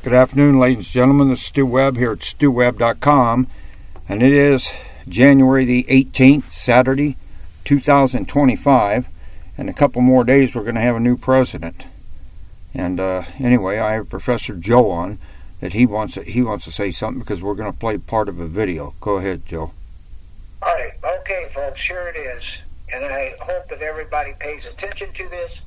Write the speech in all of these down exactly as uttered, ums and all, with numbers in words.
Good afternoon, ladies and gentlemen. This is Stu Webb here at stu webb dot com, and it is January the eighteenth, Saturday, two thousand twenty-five. In a couple more days, we're going to have a new president. And uh, anyway, I have Professor Joe on that he wants to, he wants to say something because we're going to play part of a video. Go ahead, Joe. All right, okay, folks. Here it is, and I hope that everybody pays attention to this.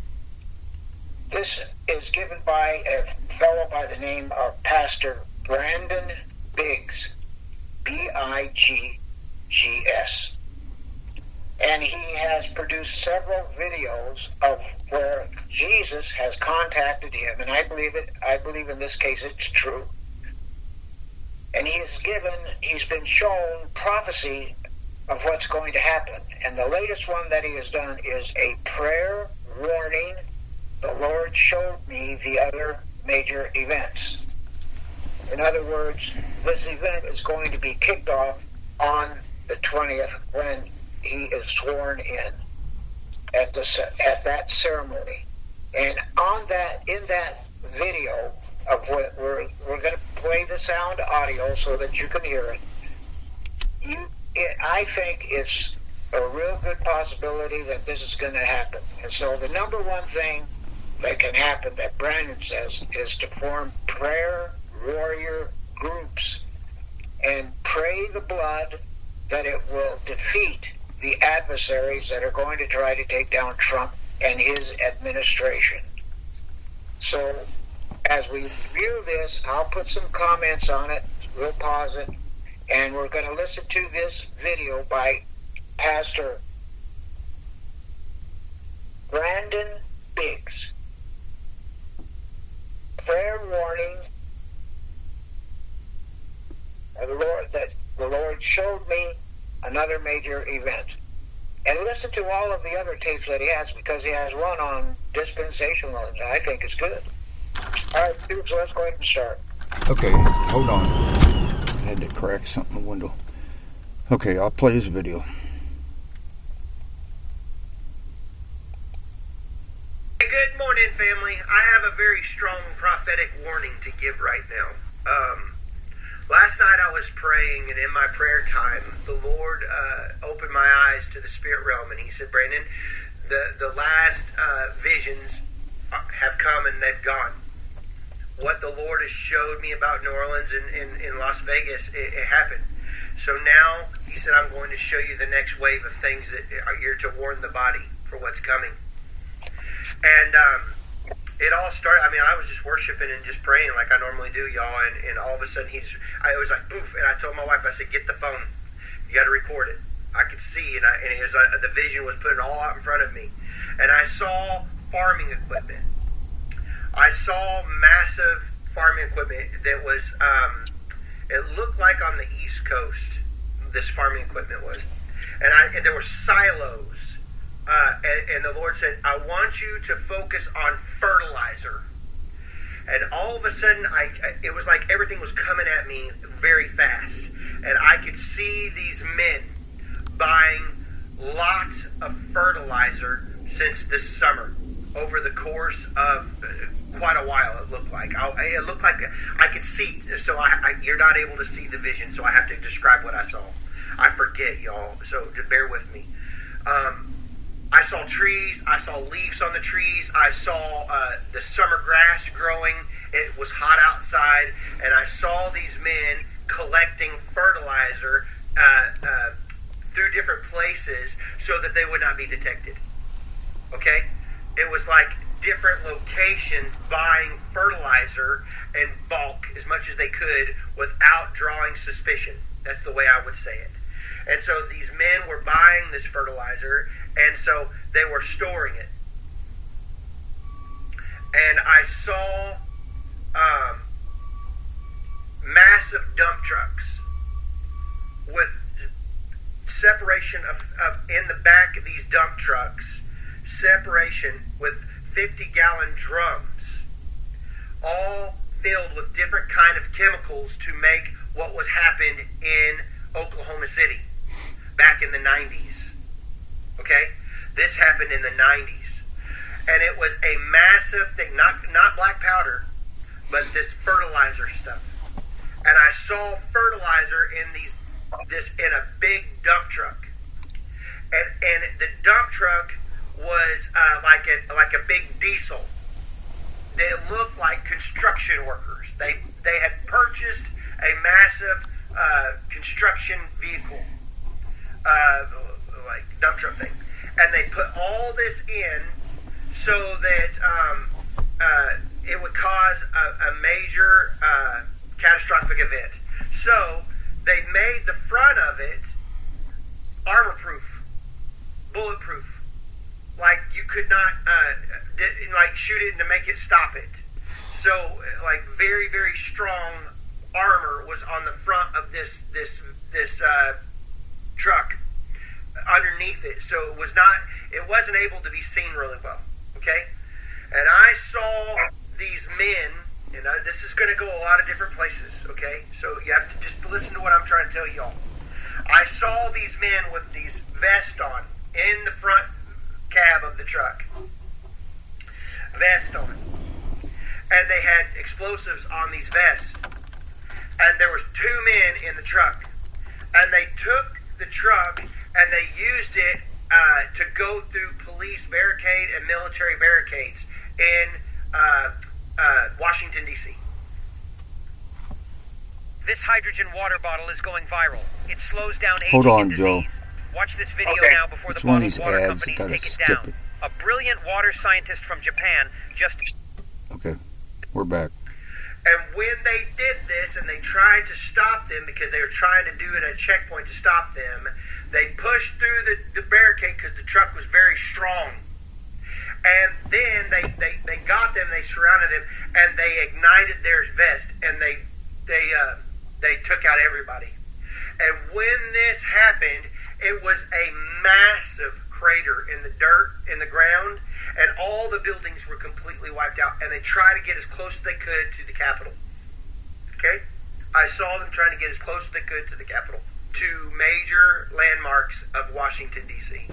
This is given by a fellow by the name of Pastor Brandon Biggs, B I G G S. And he has produced several videos of where Jesus has contacted him, and I believe it. I believe in this case it's true. And he has given, he's been shown prophecy of what's going to happen. And the latest one that he has done is a prayer warning. The Lord showed me the other major events. In other words, this event is going to be kicked off on the twentieth when he is sworn in at the at that ceremony. And on that, in that video of what we're we're going to play the sound audio so that you can hear it. You, it, I think it's a real good possibility that this is going to happen. And so the number one thing that can happen, that Brandon says, is to form prayer warrior groups and pray the blood that it will defeat the adversaries that are going to try to take down Trump and his administration. So as we review this, I'll put some comments on it, we'll pause it, and we're going to listen to this video by Pastor Brandon Biggs. Prayer warning, and the Lord, that the Lord showed me another major event. And listen to all of the other tapes that he has, because he has one on dispensationalism. I think it's good. All right, dude, so let's go ahead and start. Okay, hold on. I had to crack something in the window. Okay, I'll play this video. Good morning, family. I have a very strong prophetic warning to give right now. Um, last night I was praying, and in my prayer time, the Lord uh, opened my eyes to the spirit realm, and he said, Brandon, the, the last uh, visions have come and they've gone. What the Lord has showed me about New Orleans and in, in Las Vegas, it, it happened. So now, he said, I'm going to show you the next wave of things that are here to warn the body for what's coming. And um, it all started, I mean, I was just worshiping and just praying like I normally do, y'all, and, and all of a sudden, he's, I was like, poof, and I told my wife, I said, get the phone. You got to record it. I could see, and, I, and it was, uh, the vision was putting all out in front of me. And I saw farming equipment. I saw massive farming equipment that was, um, it looked like on the East Coast, this farming equipment was. And, I, and there were silos. Uh, and, and the Lord said, I want you to focus on fertilizer. And all of a sudden, I, it was like everything was coming at me very fast. And I could see these men buying lots of fertilizer since this summer, over the course of quite a while, it looked like. I, it looked like I could see, so I, I, you're not able to see the vision, so I have to describe what I saw. I forget, y'all, so bear with me. Um, I saw trees, I saw leaves on the trees, I saw uh, the summer grass growing, it was hot outside, and I saw these men collecting fertilizer uh, uh, through different places so that they would not be detected. Okay? It was like different locations buying fertilizer in bulk as much as they could without drawing suspicion. That's the way I would say it. And so these men were buying this fertilizer, and so they were storing it. And I saw um, massive dump trucks with separation of, of in the back of these dump trucks, separation with fifty gallon drums, all filled with different kind of chemicals to make what was happened in Oklahoma City back in the nineties. Okay? This happened in the nineties. And it was a massive thing, not not black powder, but this fertilizer stuff. And I saw fertilizer in these this in a big dump truck, and and the dump truck was uh, like a like a big diesel. They looked like construction workers. They they had purchased a massive uh, construction vehicle, uh, like dump truck thing, and they put all this in so that um, uh, it would cause a, a major uh, catastrophic event. So they made the front of it armor-proof, bulletproof. Like you could not, uh, like shoot it to make it stop it. So, like very, very strong armor was on the front of this this this uh, truck, underneath it. So it was not, it wasn't able to be seen really well. Okay, and I saw these men, and I, this is going to go a lot of different places. Okay, so you have to just listen to what I'm trying to tell y'all. I saw these men with these vests on in the front cab of the truck, vest on, and they had explosives on these vests, and there was two men in the truck, and they took the truck and they used it uh, to go through police barricade and military barricades in uh, uh, Washington, D C This hydrogen water bottle is going viral. It slows down aging Hold on, and disease. Joe. Watch this video Okay. now before It's the one of bottled these water ads companies that take it skip down. it. A brilliant water scientist from Japan just... Okay, we're back. And when they did this and they tried to stop them because they were trying to do it at a checkpoint to stop them, they pushed through the, the barricade because the truck was very strong. And then they, they, they got them, they surrounded them, and they ignited their vest, and they they uh, they took out everybody. And when this happened, it was a massive crater in the dirt, in the ground, and all the buildings were completely wiped out. And they tried to get as close as they could to the Capitol. Okay? I saw them trying to get as close as they could to the Capitol, to major landmarks of Washington, D C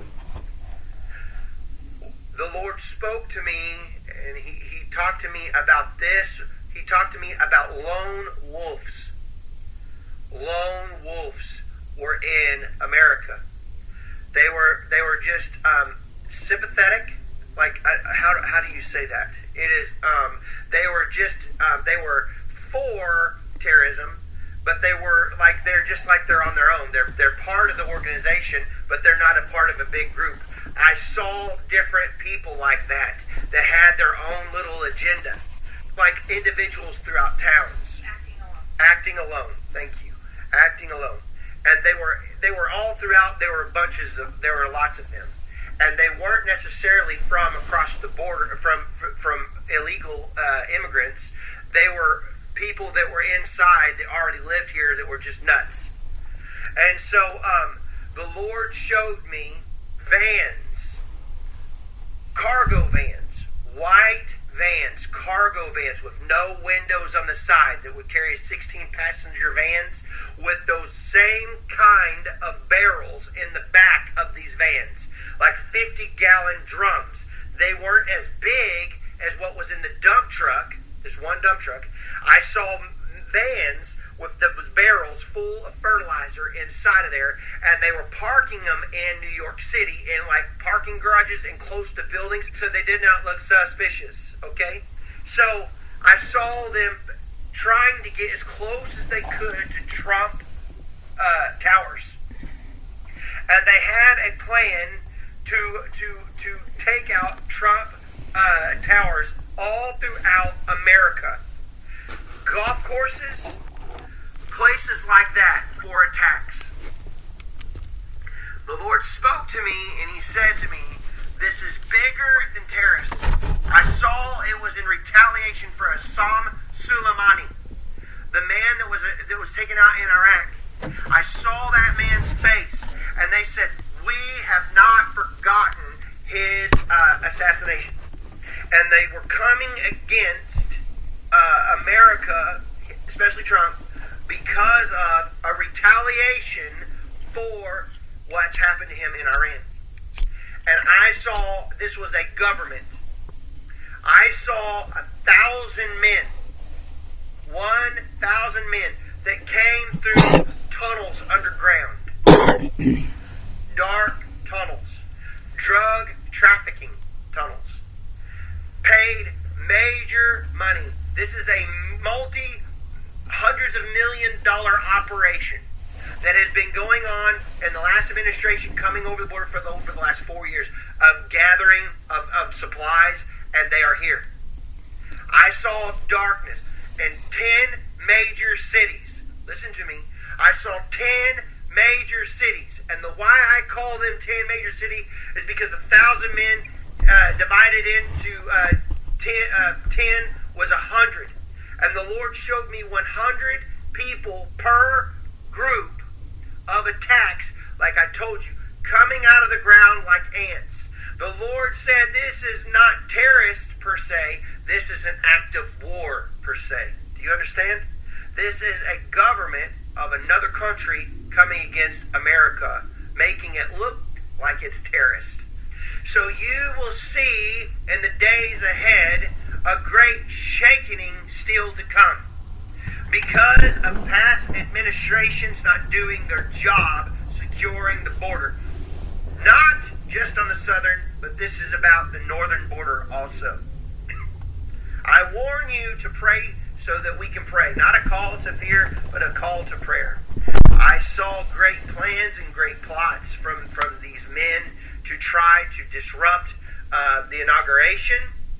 The Lord spoke to me, and he, he talked to me about this. He talked to me about lone wolves. Lone wolves were in America. They were they were just um, sympathetic. Like uh, how how do you say that? It is um, they were just um, they were for terrorism, but they were like they're just like they're on their own. They're they're part of the organization, but they're not a part of a big group. I saw different people like that that had their own little agenda, like individuals throughout towns. Acting alone. Acting alone. Thank you. Acting alone. And they were they were all throughout. There were bunches of there were lots of them, and they weren't necessarily from across the border from from illegal uh, immigrants. They were people that were inside that already lived here that were just nuts. And so um, the Lord showed me vans, cargo vans, white vans, cargo vans with no windows on the side that would carry sixteen passenger vans with those same kind of barrels in the back of these vans, like fifty gallon drums. They weren't as big as what was in the dump truck, this one dump truck. I saw vans with those barrels full of fertilizer inside of there, and they were parking them in New York City in like parking garages and close to buildings, so they did not look suspicious. Okay, so I saw them trying to get as close as they could to Trump uh, towers, and they had a plan to to to take out Trump uh, towers all throughout America. Golf courses, places like that for attacks. The Lord spoke to me and he said to me, this is bigger than terrorists. I saw it was in retaliation for Qasem Soleimani, the man that was that was taken out in Iraq. I saw that man's face, and they said, we have not forgotten his uh, assassination. And they were coming against uh, America, especially Trump, because of a retaliation for what's happened to him in Iran. And I saw this was a government. I saw a thousand men thousand men that came through tunnels underground. Dark tunnels. Drug trafficking tunnels. Paid major money. This is a multi hundreds of million dollar operation that has been going on in the last administration, coming over the border for the, over the last four years of gathering of, of supplies, and they are here. I saw darkness in ten major cities. Listen to me. I saw ten major cities, and the why I call them ten major cities is because the thousand men uh, divided into uh, ten, uh, ten was a hundred, and the Lord showed me one hundred people per group of attacks, like I told you, coming out of the ground like ants. The Lord said this is not terrorist per se, this is an act of war per se. Do you understand? This is a government of another country coming against America, making it look like it's terrorist. So you will see in the days ahead a great shaking still to come, because of past administrations not doing their job securing the border. Not just on the southern, but this is about the northern border also. I warn you to pray so that we can pray. Not a call to fear, but a call to prayer. I saw great plans and great plots from, from these men to try to disrupt uh, the inauguration.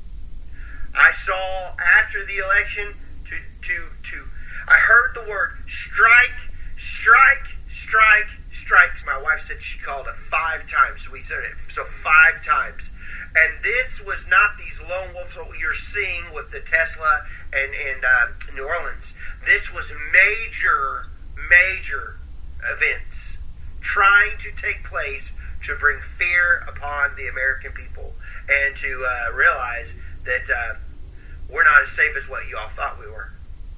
I saw after the election to to to I heard the word strike, strike, strike, strike. My wife said she called it five times. So we said it so five times. And this was not these lone wolves that you're seeing with the Tesla and, and uh, New Orleans. This was major, major events trying to take place to bring fear upon the American people and to uh, realize that uh, we're not as safe as what you all thought we were.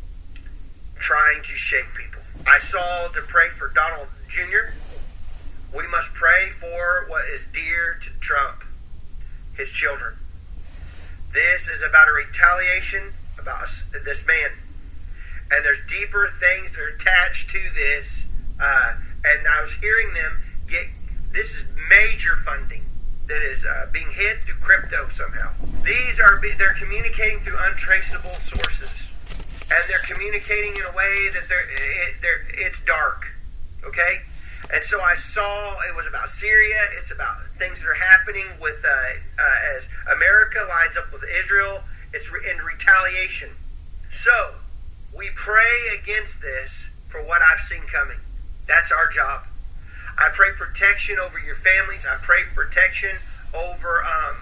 Trying to shake people. I saw to pray for Donald Junior We must pray for what is dear to Trump, his children. This is about a retaliation about this man. And there's deeper things that are attached to this. Uh, and I was hearing them get, this is major funding that is uh, being hit through crypto somehow. These are, they're communicating through untraceable sources. And they're communicating in a way that they're, it, they're, it's dark, okay? And so I saw it was about Syria. It's about things that are happening with uh, uh, as America lines up with Israel. It's re- in retaliation. So we pray against this for what I've seen coming. That's our job. I pray protection over your families. I pray protection over um,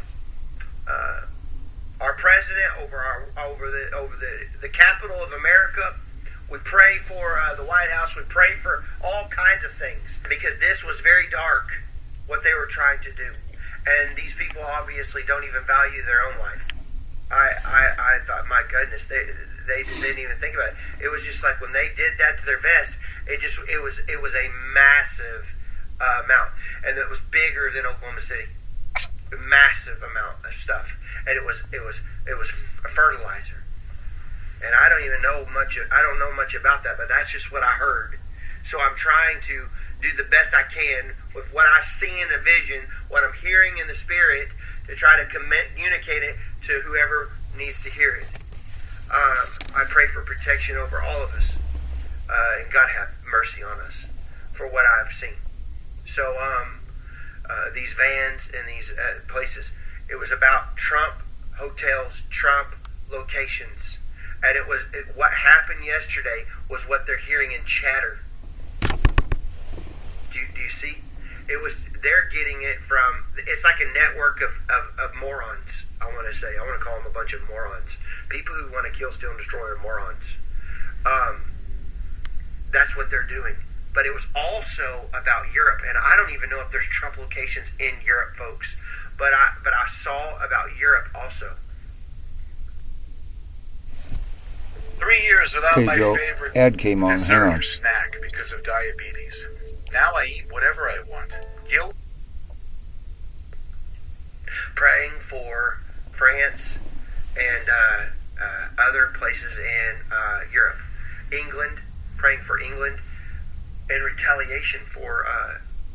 uh, our president, over our over the over the, the capital of America. We pray for uh, the White House. We pray for all kinds of things because this was very dark, what they were trying to do. And these people obviously don't even value their own life. I I, I thought, my goodness, they, they they didn't even think about it. It was just like when they did that to their vest, it just it was it was a massive uh, amount, and it was bigger than Oklahoma City. A massive amount of stuff, and it was it was it was fertilizer. And I don't even know much. I don't know much about that, but that's just what I heard. So I'm trying to do the best I can with what I see in a vision, what I'm hearing in the spirit, to try to communicate it to whoever needs to hear it. Um, I pray for protection over all of us, uh, and God have mercy on us for what I've seen. So um, uh, these vans and these uh, places, it was about Trump hotels, Trump locations. And it was it, what happened yesterday was what they're hearing in chatter. Do you, do you see? It was they're getting it from. It's like a network of, of, of morons. I want to say. I want to call them a bunch of morons. People who want to kill, steal, and destroy are morons. Um, that's what they're doing. But it was also about Europe, and I don't even know if there's Trump locations in Europe, folks. But I but I saw about Europe also. Three years without Hey, my Joe, favorite Ed came on. Hang dessert on. or snack because of diabetes. Now I eat whatever I want. Guilt. Praying for France and uh, uh, other places in uh, Europe. England, praying for England in retaliation for uh,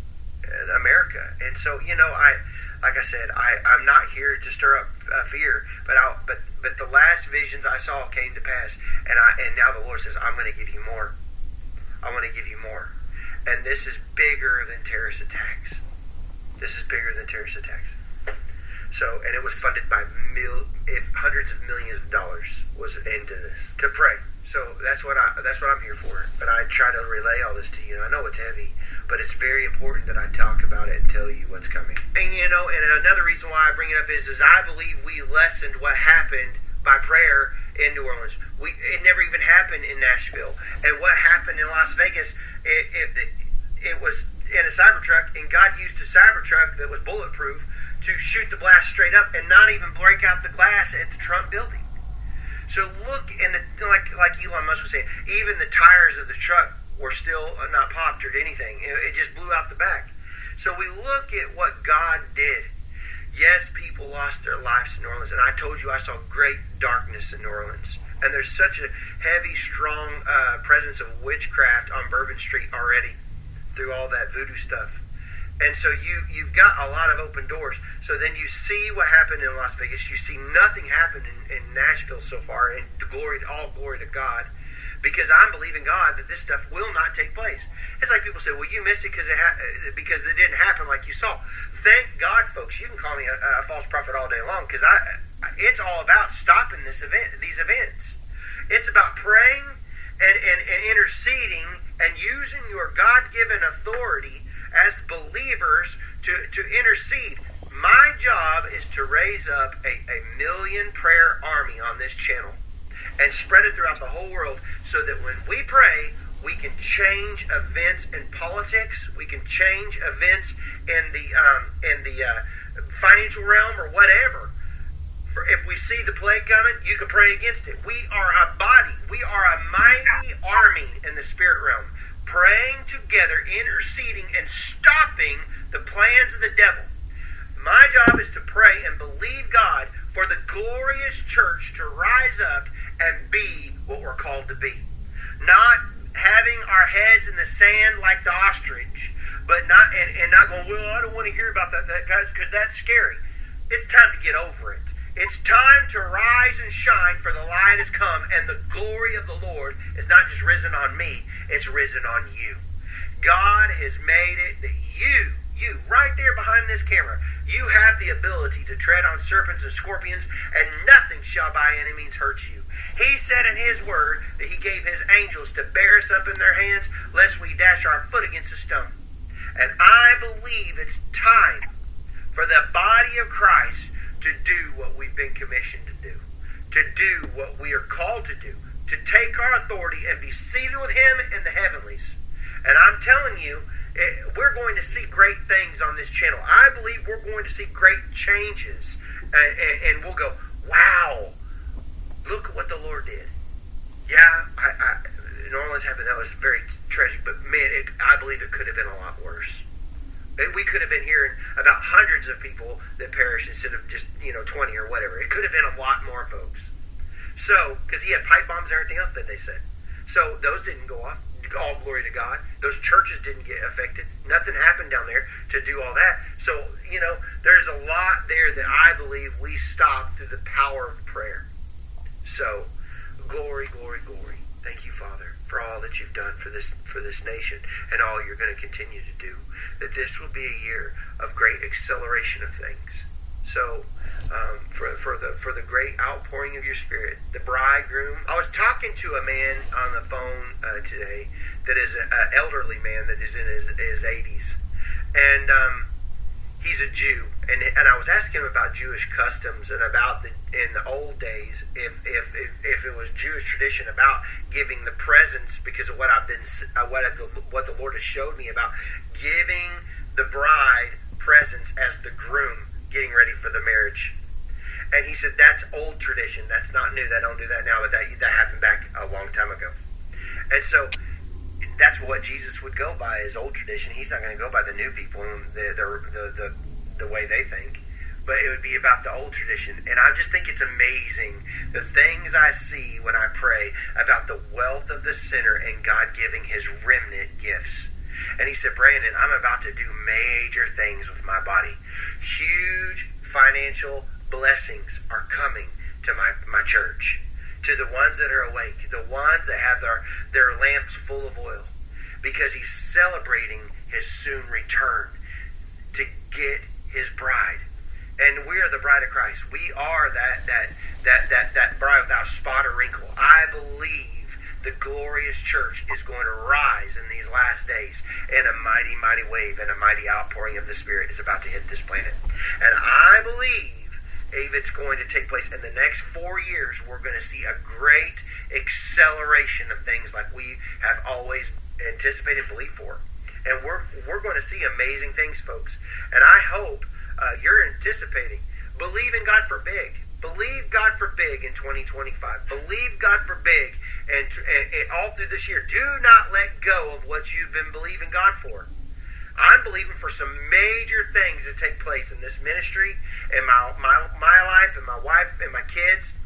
America. And so, you know, I, like I said, I, I'm not here to stir up uh, fear, but I, but but the last visions I saw came to pass, and I and now the Lord says, I'm going to give you more. I want to give you more, and this is bigger than terrorist attacks. This is bigger than terrorist attacks. So, and it was funded by mil, if hundreds of millions of dollars was into this to pray. So that's what I that's what I'm here for. But I try to relay all this to you. I know it's heavy, but it's very important that I talk about it and tell you what's coming. And you know, and another reason why I bring it up is, is I believe we lessened what happened by prayer in New Orleans. We it never even happened in Nashville. And what happened in Las Vegas, it it, it, it was in a Cybertruck, and God used a Cybertruck that was bulletproof to shoot the blast straight up and not even break out the glass at the Trump building. So look, and the, like like Elon Musk was saying, even the tires of the truck were still not popped or anything. It, it just blew out the back. So we look at what God did. Yes, people lost their lives in New Orleans, and I told you I saw great darkness in New Orleans. And there's such a heavy, strong uh, presence of witchcraft on Bourbon Street already through all that voodoo stuff. And so you, you've got a lot of open doors. So then you see what happened in Las Vegas. You see nothing happen in, in Nashville so far, and glory, all glory to God. Because I'm believing God that this stuff will not take place. It's like people say, well, you missed it because it, ha- because it didn't happen like you saw. Thank God, folks. You can call me a, a false prophet all day long, because I, it's all about stopping this event, these events. It's about praying and, and, and interceding and using your God-given authority as believers to, to intercede. My job is to raise up a, a million prayer army on this channel and spread it throughout the whole world, so that when we pray, we can change events in politics, we can change events in the um, in the uh, financial realm or whatever. For if we see the plague coming, you can pray against it. We are a body. We are a mighty army in the spirit realm, praying together, interceding, and stopping the plans of the devil. My job is to pray and believe God for the glorious church to rise up and be what we're called to be. Not having our heads in the sand like the ostrich, but not and, and not going, well, I don't want to hear about that, that guys, because that's scary. It's time to get over it. It's time to rise and shine, for the light has come, and the glory of the Lord is not just risen on me, it's risen on you. God has made it that you, you, right there behind this camera, you have the ability to tread on serpents and scorpions, and nothing shall by any means hurt you. He said in his word that he gave his angels to bear us up in their hands, lest we dash our foot against a stone. And I believe it's time for the body of Christ to do what we've been commissioned to do, to do what we are called to do, to take our authority and be seated with him in the heavenlies. And I'm telling you, we're going to see great things on this channel. I believe we're going to see great changes, and, and, and we'll go, wow, look at what the Lord did. Yeah, I, I, New Orleans happened. That was very tragic, but man, it, I believe it could have been a lot worse. We could have been hearing about hundreds of people that perished instead of just, you know, twenty or whatever. It could have been a lot more, folks. So, because he had pipe bombs and everything else that they said. So, those didn't go off. All glory to God. Those churches didn't get affected. Nothing happened down there to do all that. So, you know, there's a lot there that I believe we stop through the power of prayer. So, glory, glory, glory. Thank you, Father, for all that you've done for this for this nation and all you're going to continue to do. That this will be a year of great acceleration of things. So, um, for for the for the great outpouring of your Spirit, the bridegroom. I was talking to a man on the phone uh, today that is an elderly man that is in his, his eighties, and um, he's a Jew, and and I was asking him about Jewish customs and about the in the old days if if if, if it was Jewish tradition about giving the presents, because of what I've been uh, what I've, what the Lord has showed me about giving the bride presents as the groom getting ready for the marriage. And he said that's old tradition. That's not new. They don't do that now, but that that happened back a long time ago. And so that's what Jesus would go by, is old tradition. He's not going to go by the new people and the the the, the, the way they think. but it would be about the old tradition. And I just think it's amazing the things I see when I pray about the wealth of the sinner and God giving his remnant gifts. And he said, Brandon, I'm about to do major things with my body. Huge financial blessings are coming to my, my church, to the ones that are awake, the ones that have their, their lamps full of oil, because he's celebrating his soon return to get his bride. And we are the bride of Christ. We are that that that that, that bride without spot or wrinkle. I believe the glorious church is going to rise in these last days, and a mighty, mighty wave and a mighty outpouring of the Spirit is about to hit this planet. And I believe if it's going to take place in the next four years, we're going to see a great acceleration of things like we have always anticipated and believed for. And we're we're going to see amazing things, folks. And I hope uh, you're anticipating. Believe in God for big. Believe God for big in twenty twenty-five. Believe God for big and, and, and all through this year. Do not let go of what you've been believing God for. I'm believing for some major things to take place in this ministry, in my my, my life, and my wife, and my kids.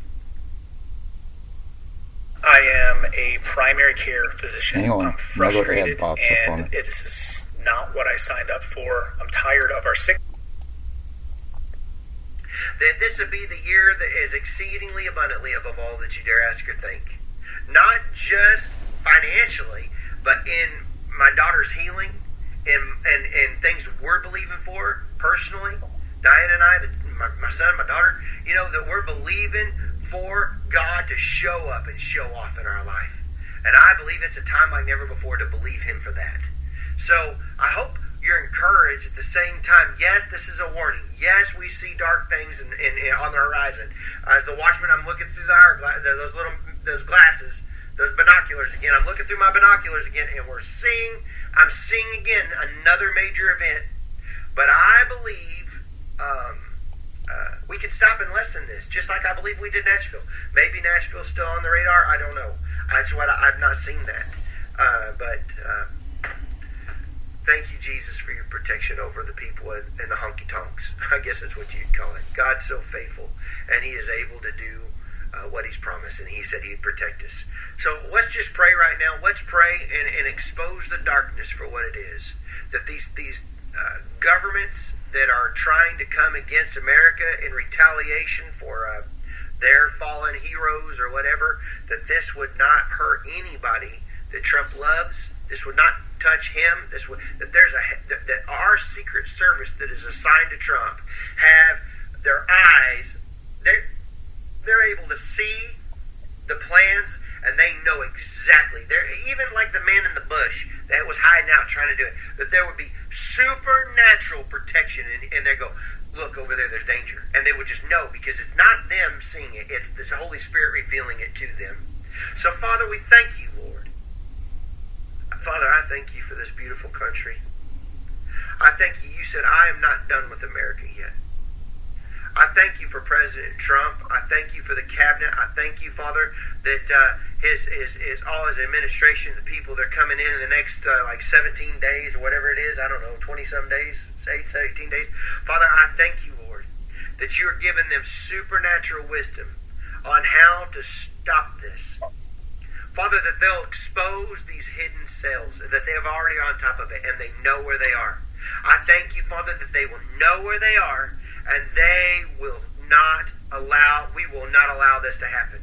I am a primary care physician. Hang on. I'm frustrated, ad pops up on and it. it is not what I signed up for. I'm tired of our sick. That this would be the year that is exceedingly abundantly above all that you dare ask or think. Not just financially, but in my daughter's healing and, and, and things we're believing for personally. Diane and I, the, my, my son, my daughter, you know, that we're believing for God to show up and show off in our life. And I believe it's a time like never before to believe him for that. So I hope you're encouraged at the same time. Yes, this is a warning. Yes, we see dark things in, in, in, on the horizon. As the watchman, I'm looking through the hourglass, those little those glasses, those binoculars again. I'm looking through my binoculars again, and we're seeing, I'm seeing again another major event. But I believe um, uh, we can stop and lessen this, just like I believe we did Nashville. Maybe Nashville's still on the radar. I don't know. That's what I, I've not seen that. Uh, but uh, thank you, Jesus, for your protection over the people in, in the honky-tonks. I guess that's what you'd call it. God's so faithful, and he is able to do uh, what he's promised, and he said he'd protect us. So let's just pray right now. Let's pray and, and expose the darkness for what it is. That these, these uh, governments that are trying to come against America in retaliation for uh, their fallen heroes or whatever, that this would not hurt anybody that Trump loves. This would not touch him. This would, that there's a that, that our Secret Service that is assigned to Trump have their eyes. They're they're able to see the plans, and they know exactly. They're even like the man in the bush that was hiding out trying to do it. That there would be supernatural protection, and, and they go, look over there. There's danger, and they would just know because it's not them seeing it. It's the Holy Spirit revealing it to them. So, Father, we thank you, Lord. Father, I thank you for this beautiful country. I thank you. You said, I am not done with America yet. I thank you for President Trump. I thank you for the cabinet. I thank you, Father, that uh, his, his, his all his administration, the people that are coming in in the next uh, like seventeen days or whatever it is, I don't know, twenty-some days, eight, eighteen days. Father, I thank you, Lord, that you are giving them supernatural wisdom on how to stop this. Father, that they'll expose these hidden cells, that they have already on top of it, and they know where they are. I thank you, Father, that they will know where they are, and they will not allow, we will not allow this to happen.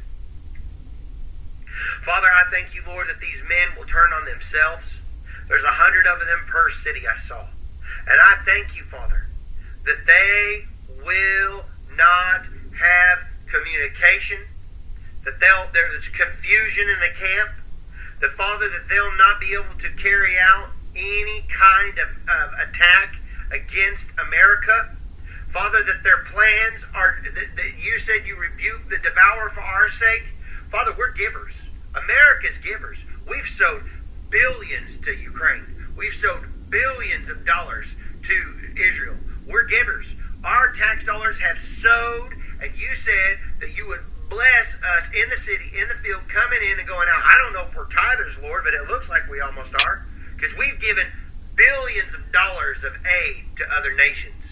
Father, I thank you, Lord, that these men will turn on themselves. There's a hundred of them per city I saw. And I thank you, Father, that they will not have communication, that they'll, there's confusion in the camp, that, Father, that they'll not be able to carry out any kind of, of attack against America. Father, that their plans are, that, that you said you rebuke the devourer for our sake. Father, we're givers. America's givers. We've sowed billions to Ukraine. We've sowed billions of dollars to Israel. We're givers. Our tax dollars have sowed, and you said that you would bless us in the city, in the field, coming in and going out. I don't know if we're tithers, Lord, but it looks like we almost are, because we've given billions of dollars of aid to other nations.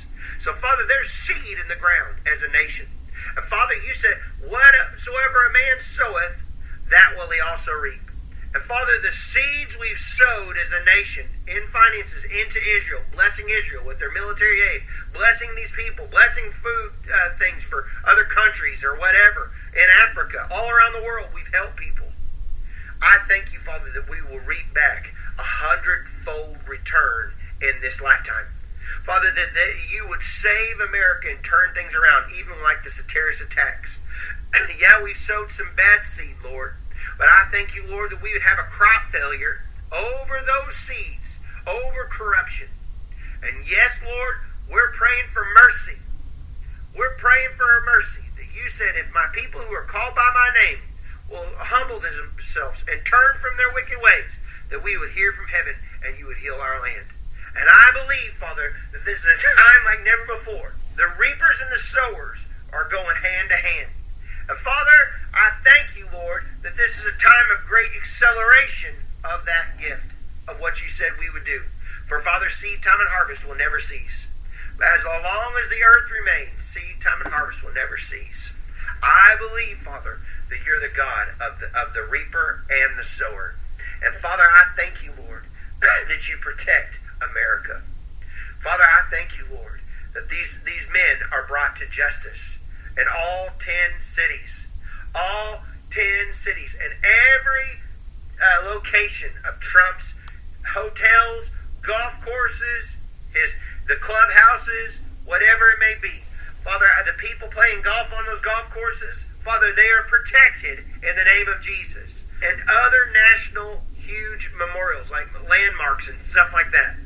So, Father, there's seed in the ground as a nation. And, Father, you said, whatsoever a man soweth, that will he also reap. And, Father, the seeds we've sowed as a nation in finances into Israel, blessing Israel with their military aid, blessing these people, blessing food uh, things for other countries or whatever, in Africa, all around the world, we've helped people. I thank you, Father, that we will reap back a hundredfold return in this lifetime. Father, that, that you would save America and turn things around, even like the terrorist attacks. Yeah, we've sowed some bad seed, Lord. But I thank you, Lord, that we would have a crop failure over those seeds, over corruption. And yes, Lord, we're praying for mercy. We're praying for mercy. That you said, if my people who are called by my name will humble themselves and turn from their wicked ways, that we would hear from heaven and you would heal our land. And I believe, Father, that this is a time like never before. The reapers and the sowers are going hand to hand. And Father, I thank you, Lord, that this is a time of great acceleration of that gift, of what you said we would do. For Father, seed time and harvest will never cease. As long as the earth remains, seed time and harvest will never cease. I believe, Father, that you're the God of the, of the reaper and the sower. And Father, I thank you, Lord, that you protect America. Father, I thank you, Lord, that these, these men are brought to justice in all ten cities. All ten cities. And every uh, location of Trump's hotels, golf courses, his the clubhouses, whatever it may be. Father, the people playing golf on those golf courses, Father, they are protected in the name of Jesus. And other national huge memorials, like landmarks and stuff like that.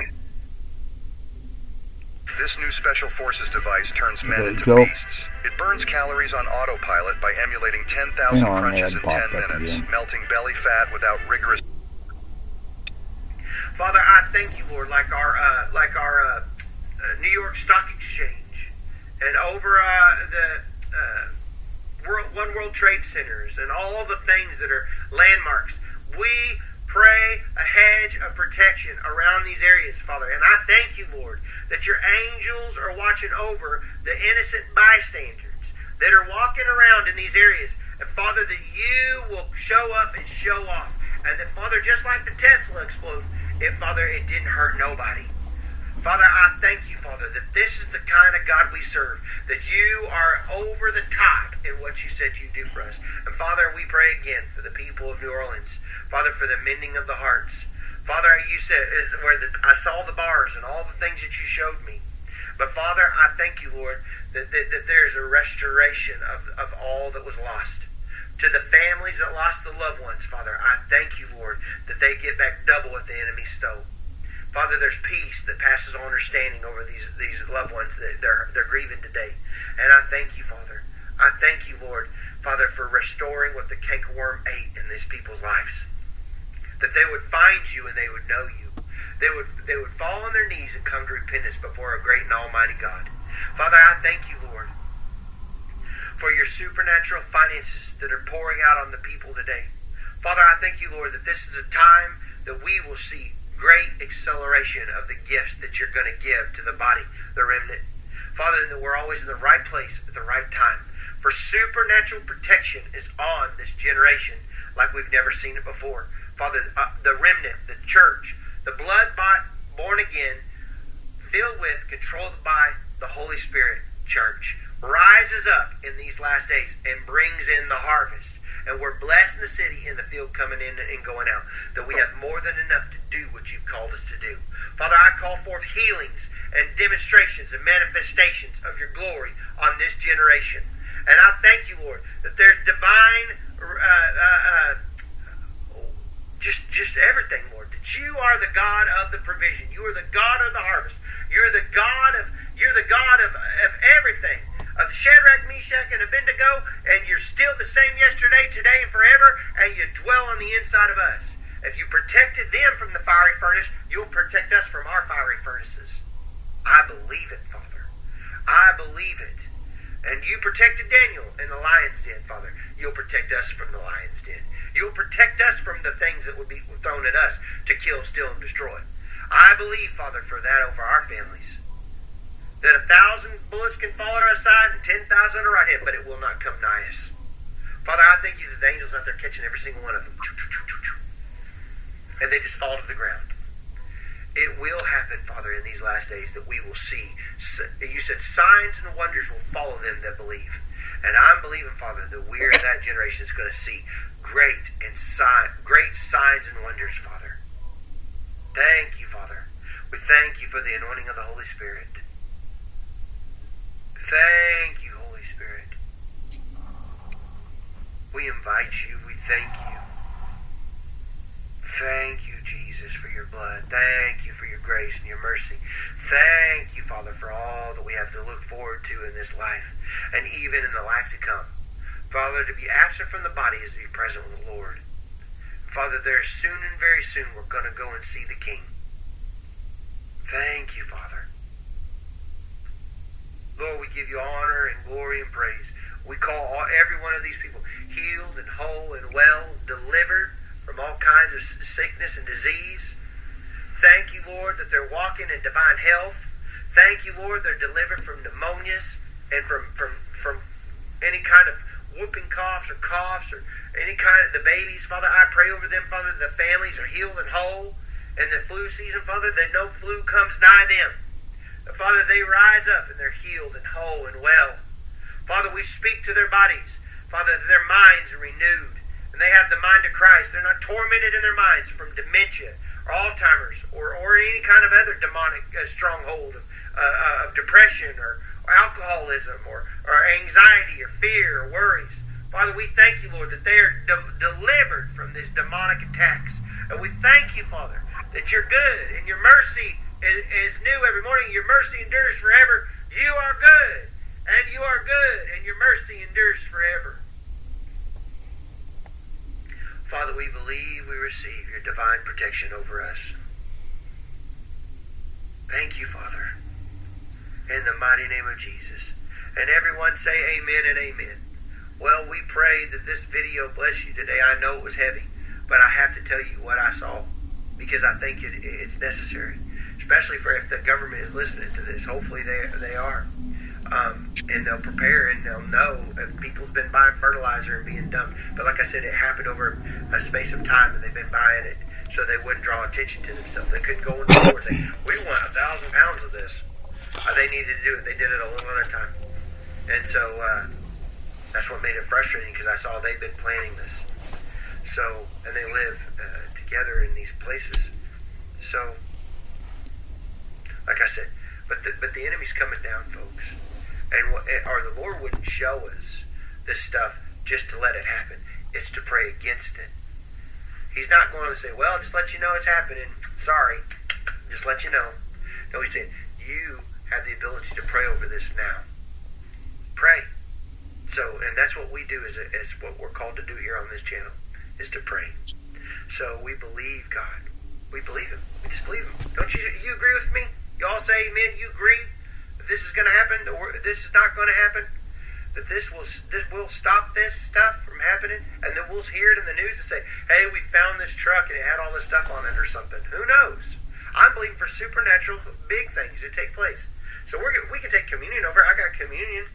This new Special Forces device turns men into go. beasts. It burns calories on autopilot by emulating ten thousand Hang on, crunches in Ed, ten pop minutes, again. melting belly fat without rigorous... Father, I thank you, Lord, like our uh, like our uh, uh, New York Stock Exchange, and over uh, the uh, World, One World Trade Centers, and all the things that are landmarks. We pray a hedge of protection around these areas, Father. And I thank you, Lord, that your angels are watching over the innocent bystanders that are walking around in these areas. And Father, that you will show up and show off. And that, Father, just like the Tesla explosion, it, Father, it didn't hurt nobody. Father, I thank you, Father, that this is the kind of God we serve, that you are over the top in what you said you do for us. And Father, we pray again for the people of New Orleans. Father, for the mending of the hearts. Father, you said, is where the, I saw the bars and all the things that you showed me. But Father, I thank you, Lord, that, that, that there's a restoration of, of all that was lost. To the families that lost the loved ones, Father, I thank you, Lord, that they get back double what the enemy stole. Father, there's peace that passes all understanding over these, these loved ones that they're, they're grieving today. And I thank you, Father. I thank you, Lord, Father, for restoring what the cankerworm ate in these people's lives. That they would find you and they would know you. They would, they would fall on their knees and come to repentance before a great and almighty God. Father, I thank you, Lord, for your supernatural finances that are pouring out on the people today. Father, I thank you, Lord, that this is a time that we will see great acceleration of the gifts that you're going to give to the body, the remnant. Father, that we're always in the right place at the right time. For supernatural protection is on this generation like we've never seen it before. Father, uh, the remnant, the church, the blood-bought, born again, filled with, controlled by the Holy Spirit church, rises up in these last days and brings in the harvest. And we're blessed in the city and the field coming in and going out, that we have more than enough to do what you've called us to do. Father, I call forth healings and demonstrations and manifestations of your glory on this generation. And I thank you, Lord, that there's divine, uh, uh, uh, just, just everything, Lord, that you are the God of the provision. You are the God of the harvest. You're the God of, you're the God of, of everything. Of Shadrach, Meshach, and Abednego, and you're still the same yesterday, today, and forever, and you dwell on the inside of us. If you protected them from the fiery furnace, you'll protect us from our fiery furnaces. I believe it, Father. I believe it. And you protected Daniel in the lion's den, Father. You'll protect us from the lion's den. You'll protect us from the things that would be thrown at us to kill, steal, and destroy. I believe, Father, for that over our families. That a thousand bullets can fall at our side and ten thousand on our right hand, but it will not come nigh us. Father, I thank you that the angels out there catching every single one of them. And they just fall to the ground. It will happen, Father, in these last days that we will see. You said signs and wonders will follow them that believe. And I'm believing, Father, that we're in that generation that's going to see great and si- great signs and wonders, Father. Thank you, Father. We thank you for the anointing of the Holy Spirit. Thank you, Holy Spirit. We invite you. We thank you. Thank you, Jesus, for your blood. Thank you for your grace and your mercy. Thank you, Father, for all that we have to look forward to in this life and even in the life to come. Father, to be absent from the body is to be present with the Lord. Father, there soon and very soon we're going to go and see the King. Thank you, Father. Lord, we give you honor and glory and praise. We call all, every one of these people healed and whole and well, delivered from all kinds of sickness and disease. Thank you, Lord, that they're walking in divine health. Thank you, Lord, they're delivered from pneumonias and from, from, from any kind of whooping coughs or coughs or any kind of the babies. Father, I pray over them, Father, the families are healed and whole. In the flu season, Father, that no flu comes nigh them. Father, they rise up and they're healed and whole and well. Father, we speak to their bodies. Father, that their minds are renewed and they have the mind of Christ. They're not tormented in their minds from dementia or Alzheimer's or, or any kind of other demonic uh, stronghold of, uh, of depression or, or alcoholism or, or anxiety or fear or worries. Father, we thank you, Lord, that they are de- delivered from these demonic attacks. And we thank you, Father, that you're good and your mercy is, is new every morning. Your mercy endures forever. You are good and you are good and your mercy endures forever. Father, we believe we receive your divine protection over us. Thank you, Father, in the mighty name of Jesus. And everyone say amen and amen. Well, we pray that this video bless you today. I know it was heavy, but I have to tell you what I saw because I think it, it's necessary, especially for if the government is listening to this. Hopefully they they are. Um, and they'll prepare and they'll know if people's been buying fertilizer and being dumped. But like I said, it happened over a space of time and they've been buying it so they wouldn't draw attention to themselves. They couldn't go into the store and say, we want a thousand pounds of this. Uh, they needed to do it. They did it a little at a time. And so uh, that's what made it frustrating because I saw they've been planning this. So, and they live uh, together in these places. So, like I said, but the, but the enemy's coming down, folks. And what, or the Lord wouldn't show us this stuff just to let it happen. It's to pray against it. He's not going to say, well, just let you know it's happening. Sorry. Just let you know. No, he said, you have the ability to pray over this now. Pray. So, and that's what we do as, a, as what we're called to do here on this channel, is to pray. So we believe God. We believe Him. We just believe Him. Don't you, you agree with me? You all say amen. You agree that this is going to happen, or this is not going to happen? That this will this will stop this stuff from happening? And then we'll hear it in the news and say, hey, we found this truck and it had all this stuff on it or something. Who knows? I'm believing for supernatural big things to take place. So we're we can take communion over. I got communion.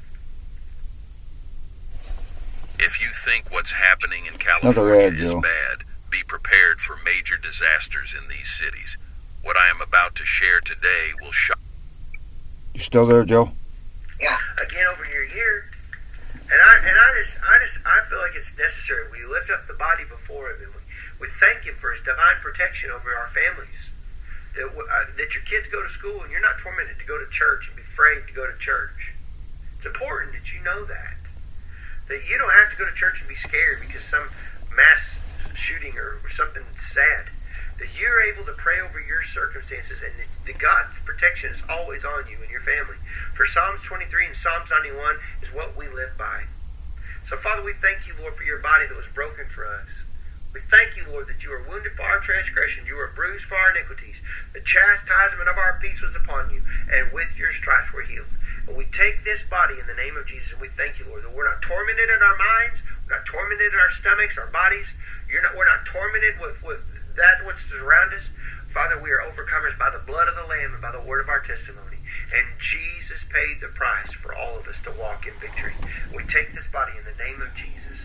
If you think what's happening in California is bad, be prepared for major disasters in these cities. What I am about to share today will shock. You still there, Joe? Yeah. Again, over your year, and I and I just I just I feel like it's necessary. We lift up the body before Him, and we, we thank Him for His divine protection over our families. That uh, that your kids go to school and you're not tormented to go to church and be afraid to go to church. It's important that you know that. That you don't have to go to church and be scared because some mass shooting or something sad. That you're able to pray over your circumstances and the God's protection is always on you and your family. For Psalms twenty-three and Psalms ninety-one is what we live by. So Father, we thank you, Lord, for your body that was broken for us. We thank you, Lord, that you were wounded for our transgression, you were bruised for our iniquities. The chastisement of our peace was upon you, and with your stripes we're healed. And we take this body in the name of Jesus, and we thank you, Lord, that we're not tormented in our minds, we're not tormented in our stomachs, our bodies. You're not, we're not tormented with, with that which is around us, Father, we are overcomers by the blood of the Lamb and by the word of our testimony. And Jesus paid the price for all of us to walk in victory. We take this body in the name of Jesus.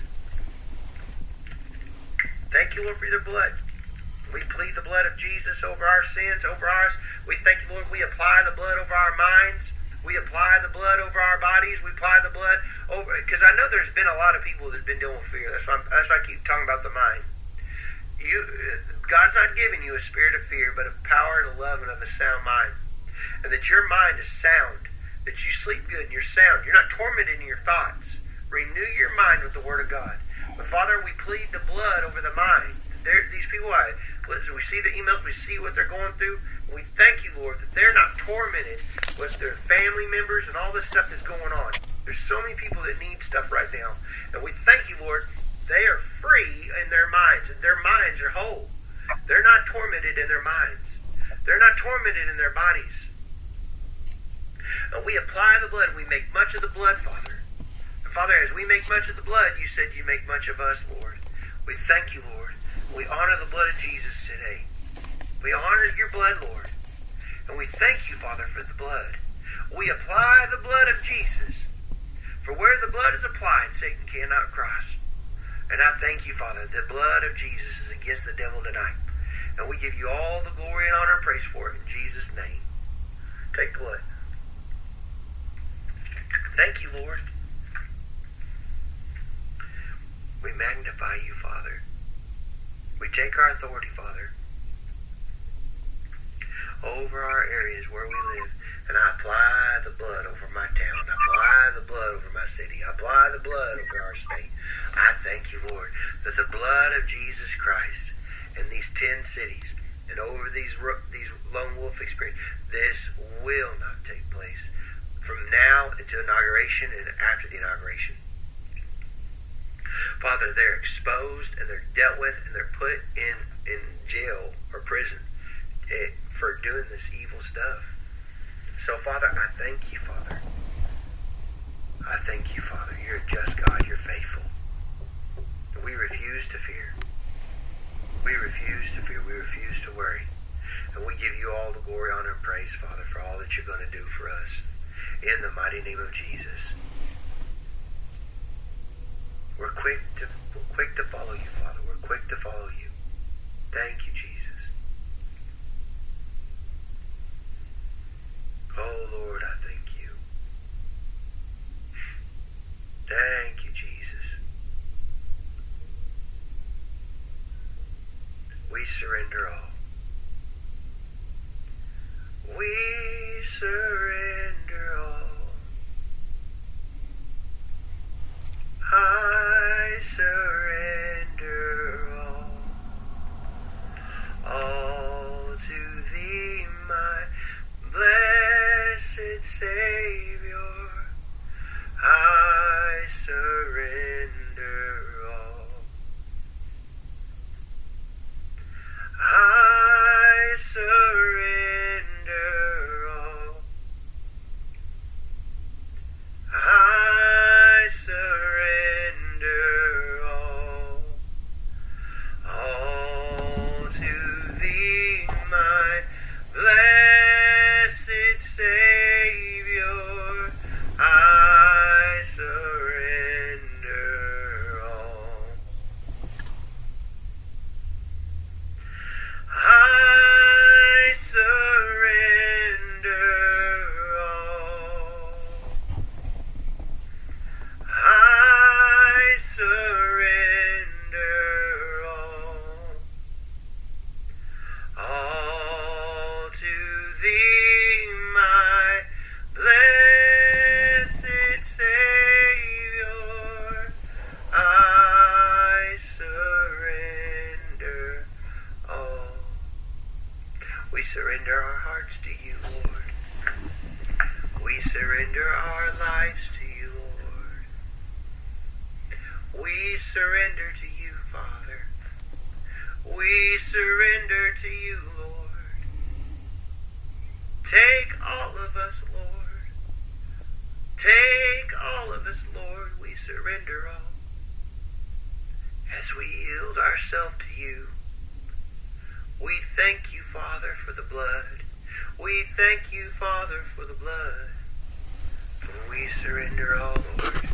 Thank you, Lord, for your blood. We plead the blood of Jesus over our sins, over ours. We thank you, Lord, we apply the blood over our minds. We apply the blood over our bodies. We apply the blood over, because I know there's been a lot of people that's been dealing with fear. That's why, I'm, that's why I keep talking about the mind. You, God's not giving you a spirit of fear, but of power and of love and of a sound mind. And that your mind is sound, that you sleep good and you're sound. You're not tormented in your thoughts. Renew your mind with the Word of God. But Father, we plead the blood over the mind. They're, these people, I, we see the emails, we see what they're going through. We thank you, Lord, that they're not tormented with their family members and all this stuff that's going on. There's so many people that need stuff right now. And we thank you, Lord, they are free in their minds, and their minds are whole. They're not tormented in their minds. They're not tormented in their bodies. And we apply the blood, and we make much of the blood, Father. And Father, as we make much of the blood, you said you make much of us, Lord. We thank you, Lord. We honor the blood of Jesus today. We honor your blood, Lord. And we thank you, Father, for the blood. We apply the blood of Jesus. For where the blood is applied, Satan cannot cross. And I thank you, Father, the blood of Jesus is against the devil tonight. And we give you all the glory and honor and praise for it in Jesus' name. Take the blood. Thank you, Lord. We magnify you, Father. We take our authority, Father, over our areas where we live, and I apply the blood over my town. I apply the blood over my city. I apply the blood over our state. I thank you, Lord, that the blood of Jesus Christ in these ten cities and over these these lone wolf experience, this will not take place from now until inauguration and after the inauguration. Father, they're exposed and they're dealt with and they're put in, in jail or prison it, for doing this evil stuff. So, Father, I thank you, Father. I thank you, Father. You're a just God. You're faithful. We refuse to fear. We refuse to fear. We refuse to worry. And we give you all the glory, honor, and praise, Father, for all that you're going to do for us. In the mighty name of Jesus. We're quick to we're quick to follow you, Father. We're quick to follow you. Thank you, Jesus. Oh, Lord, I thank you. Thank you, Jesus. We surrender all. We surrender all. I surrender all, all to thee, my blessed Savior. I surrender all. I surrender all. I surrender. Savior, I surrender all. I surrender all. I surrender all. All to thee, my blessed Savior, I surrender all. We surrender our hearts to you, Lord. We surrender our lives to you, Lord. We surrender to you, Father. We surrender to you, Lord. Take all of us, Lord. Take all of us, Lord. We surrender all. As we yield ourselves to you, We thank you, Father, for the blood. We thank you, Father, for the blood. For we surrender all, Lord.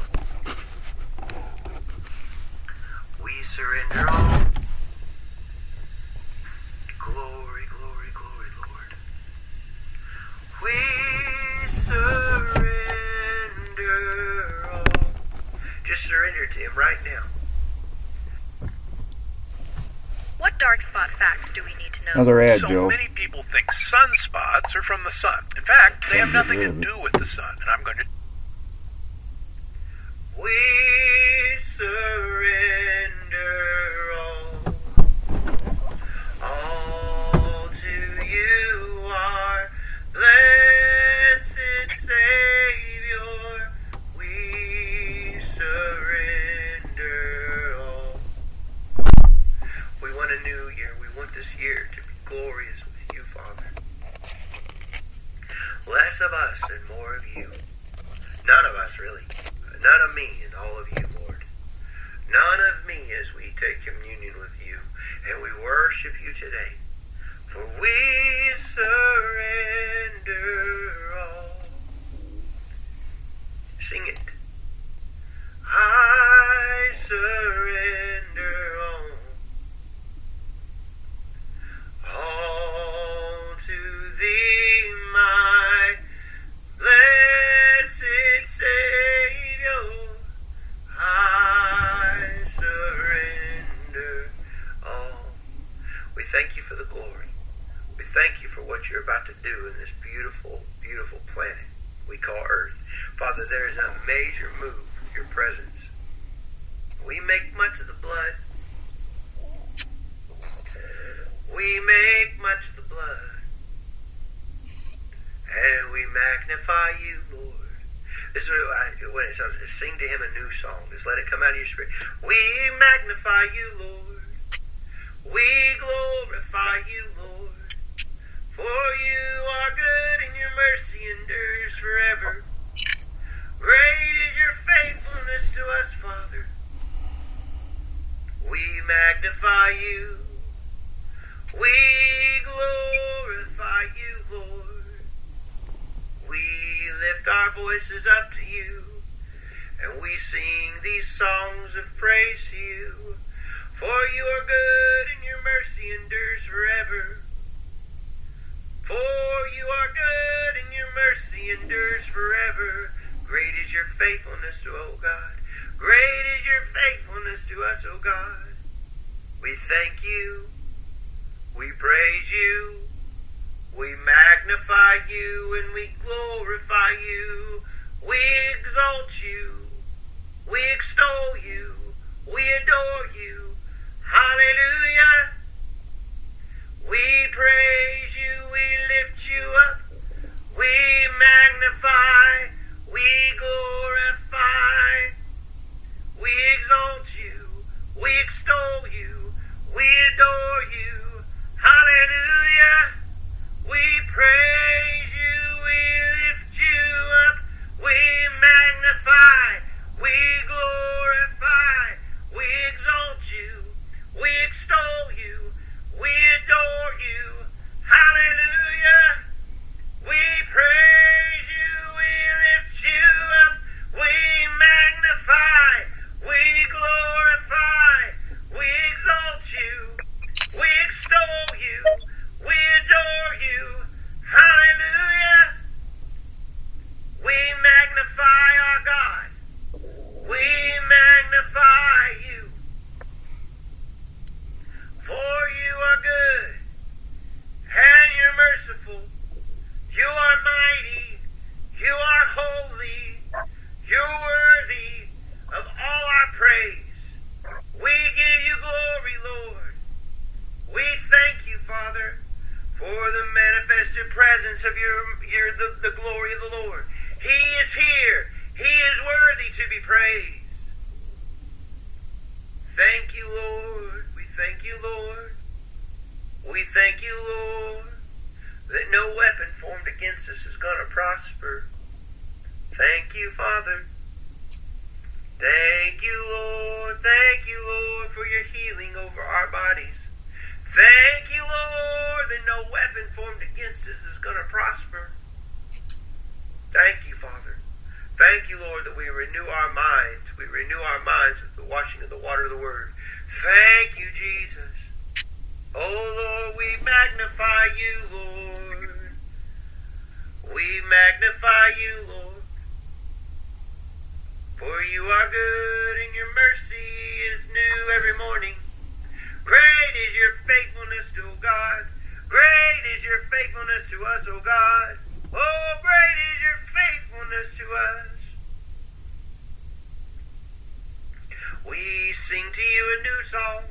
We surrender all. Glory, glory, glory, Lord. We surrender all. Just surrender to him right now. What dark spot facts do we need to know? Another ad, so Joe. many people think sunspots are from the sun. In fact, they have nothing to do with the sun. And I'm going to... We surrender all. All to you, our blessed Savior. We surrender all. We want a new year. We want this year to be glorious with you, Father. Less of us and more of you. None of us, really. None of me and all of you, Lord. None of me as we take communion with you and we worship you today. For we surrender all. Sing it. I surrender all. All to thee, my blessed Savior, I surrender all. We thank you for the glory. We thank you for what you're about to do in this beautiful, beautiful planet we call Earth. Father, there is a major move of your presence. We make much of the blood. We make much of the blood. And we magnify you, Lord. This is what I, when it sounds, sing to him a new song. Just let it come out of your spirit. We magnify you, Lord. We glorify you, Lord. For you are good and your mercy endures forever. Great is your faithfulness to us, Father. We magnify you. We glorify you, Lord. We lift our voices up to you, and we sing these songs of praise to you. For you are good, and your mercy endures forever. For you are good, and your mercy endures forever. Great is your faithfulness to, O God. Great is your faithfulness to us, O God. We thank you. We praise you. We magnify you and we glorify you. We exalt you. We extol you. We adore you. Hallelujah. We praise you. We lift you up. We magnify. We glorify. We exalt you. We extol you. We adore you. Hallelujah. We praise you, we lift you up, we magnify, we glorify, we exalt you, we extol you, we adore you. Hallelujah. We praise you, we lift you up, we magnify, we glorify, we exalt you, we extol you, we adore you. Hallelujah. We magnify our God. We magnify you. For you are good and you're merciful. You are mighty. You are holy. You're worthy of all our praise. We give you glory, Lord. We thank you, Father, for the manifested presence of your, your the, the glory of the Lord. He is here. He is worthy to be praised. Thank you, Lord. We thank you, Lord. We thank you, Lord, that no weapon formed against us is going to prosper. Thank you, Father. Thank you, Lord. Thank you, Lord, for your healing over our bodies. Thank you, Lord. that no weapon formed against us is going to prosper. Thank you, Father. Thank you, Lord, that we renew our minds. We renew our minds with the washing of the water of the Word. Thank you, Jesus. Oh, Lord, we magnify you, Lord. We magnify you, Lord. For you are good and your mercy is new every morning. Great is your faithfulness to God. Great is your faithfulness to us, O God. Oh, great is your faithfulness to us. We sing to you a new song.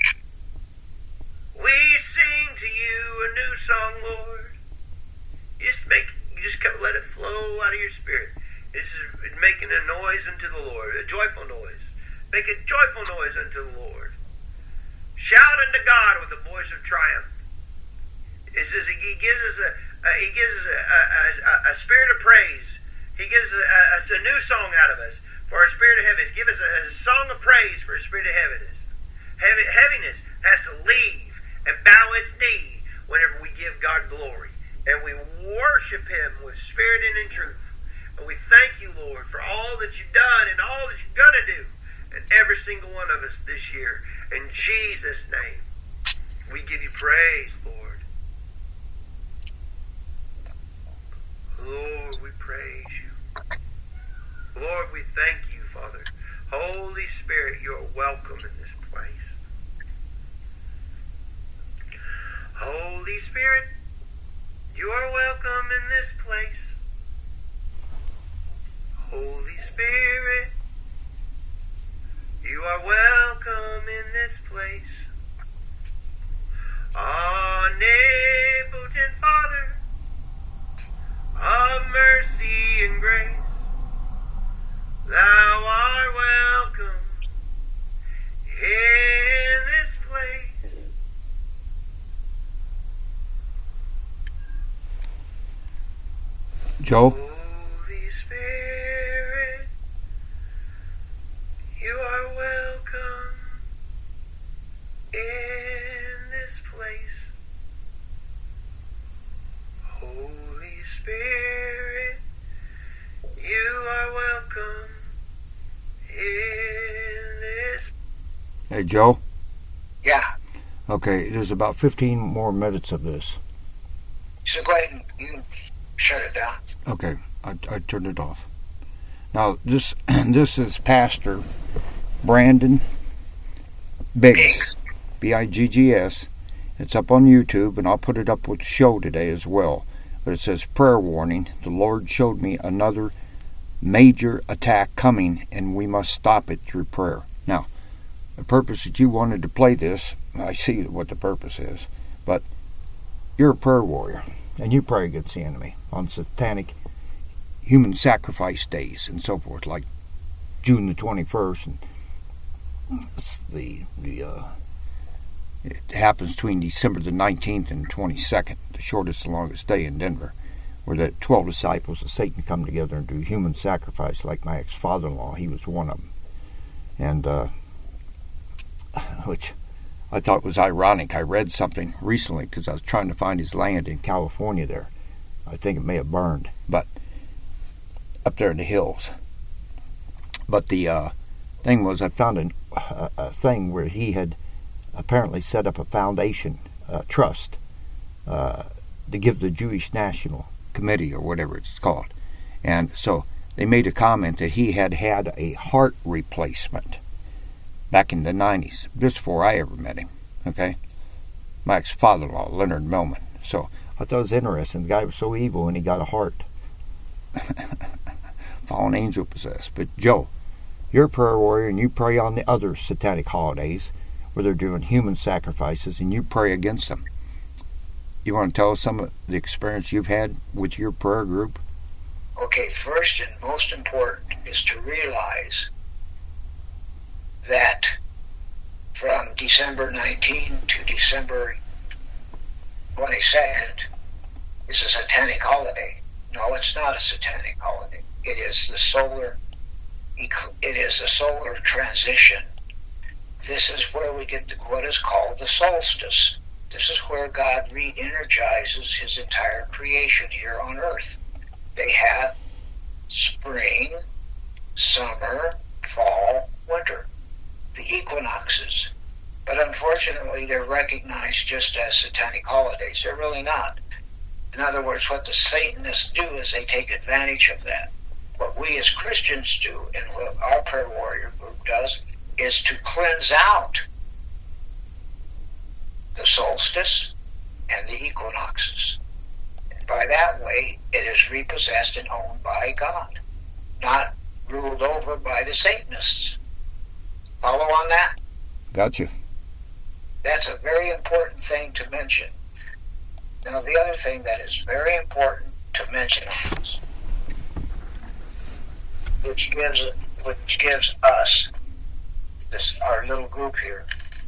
We sing to you a new song, Lord. You just make, you just come, let it flow out of your spirit. This is making a noise unto the Lord, a joyful noise. Make a joyful noise unto the Lord. Shout unto God with a voice of triumph. It says He gives us a, a He gives us a, a, a, a spirit of praise. He gives us a, a, a new song out of us for our spirit of heaviness. Give us a, a song of praise for a spirit of heaviness. Heavy, heaviness has to leave and bow its knee whenever we give God glory. And we worship Him with spirit and in truth. And we thank you, Lord, for all that you've done and all that you're going to do in every single one of us this year. In Jesus' name, we give you praise, Lord. Lord, we praise you. Lord, we thank you, Father. Holy Spirit, you are welcome in this place. Holy Spirit, you are welcome in this place. Holy Spirit, you are welcome in this place. Omnipotent Father, of mercy and grace, thou art welcome in this place. Joe? Holy Spirit, you are welcome in this place. Holy Spirit, you are welcome in this. Hey, Joe? Yeah. Okay, there's about fifteen more minutes of this. So go ahead and you can shut it down. Okay, I, I turned it off. Now, this this is Pastor Brandon Biggs, B I G G S. It's up on YouTube, and I'll put it up with the show today as well. But it says, prayer warning, the Lord showed me another major attack coming, and we must stop it through prayer. Now, the purpose that you wanted to play this, I see what the purpose is, but you're a prayer warrior, and you pray against the enemy on satanic human sacrifice days and so forth, like June the twenty-first, and the the uh, it happens between December the nineteenth and twenty-second, the shortest and longest day in Denver, where the twelve disciples of Satan come together and do human sacrifice, like my ex-father-in-law. He was one of them. And, uh, which I thought was ironic. I read something recently because I was trying to find his land in California there. I think it may have burned, but up there in the hills. But the uh, thing was, I found an, a, a thing where he had apparently set up a foundation, uh, trust, uh, to give the Jewish National Committee, or whatever it's called. And so they made a comment that he had had a heart replacement back in the nineties, just before I ever met him, okay? My ex-father-in-law, Leonard Millman. So I thought it was interesting. The guy was so evil, and he got a heart. Fallen angel possessed. But Joe, you're a prayer warrior, and you pray on the other satanic holidays where they're doing human sacrifices, and you pray against them. You want to tell us some of the experience you've had with your prayer group? Okay, first and most important is to realize that from December nineteenth to December twenty-second is a satanic holiday. No, it's not a satanic holiday. It is the solar, it is a solar transition. This is where we get the, what is called the solstice. This is where God re-energizes his entire creation here on earth. They have spring, summer, fall, winter, the equinoxes. But unfortunately, they're recognized just as satanic holidays. They're really not. In other words, what the Satanists do is they take advantage of that. What we as Christians do, and what our prayer warrior group does, is to cleanse out the solstice and the equinoxes. And by that way, it is repossessed and owned by God, not ruled over by the Satanists. Follow on that? Got you. That's a very important thing to mention. Now, the other thing that is very important to mention is, which gives which gives us this our little group here.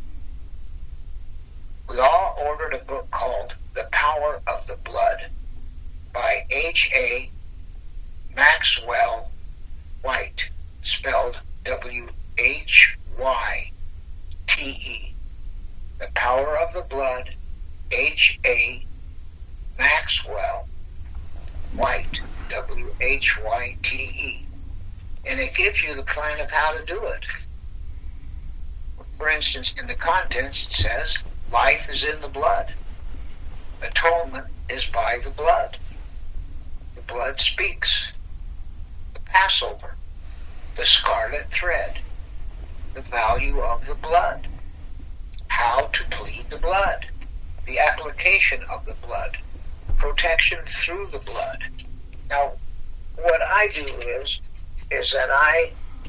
We all ordered a book called The Power of the Blood by H A Maxwell White, spelled W H Y T E. The Power of the Blood, H A Maxwell White, W H Y T E. And it gives you the plan of how to do it. For instance, in the contents it says, life is in the blood. Atonement is by the blood. The blood speaks. The Passover. The scarlet thread. The value of the blood. How to plead the blood. The application of the blood. Protection through the blood. Now, what I do is, is that I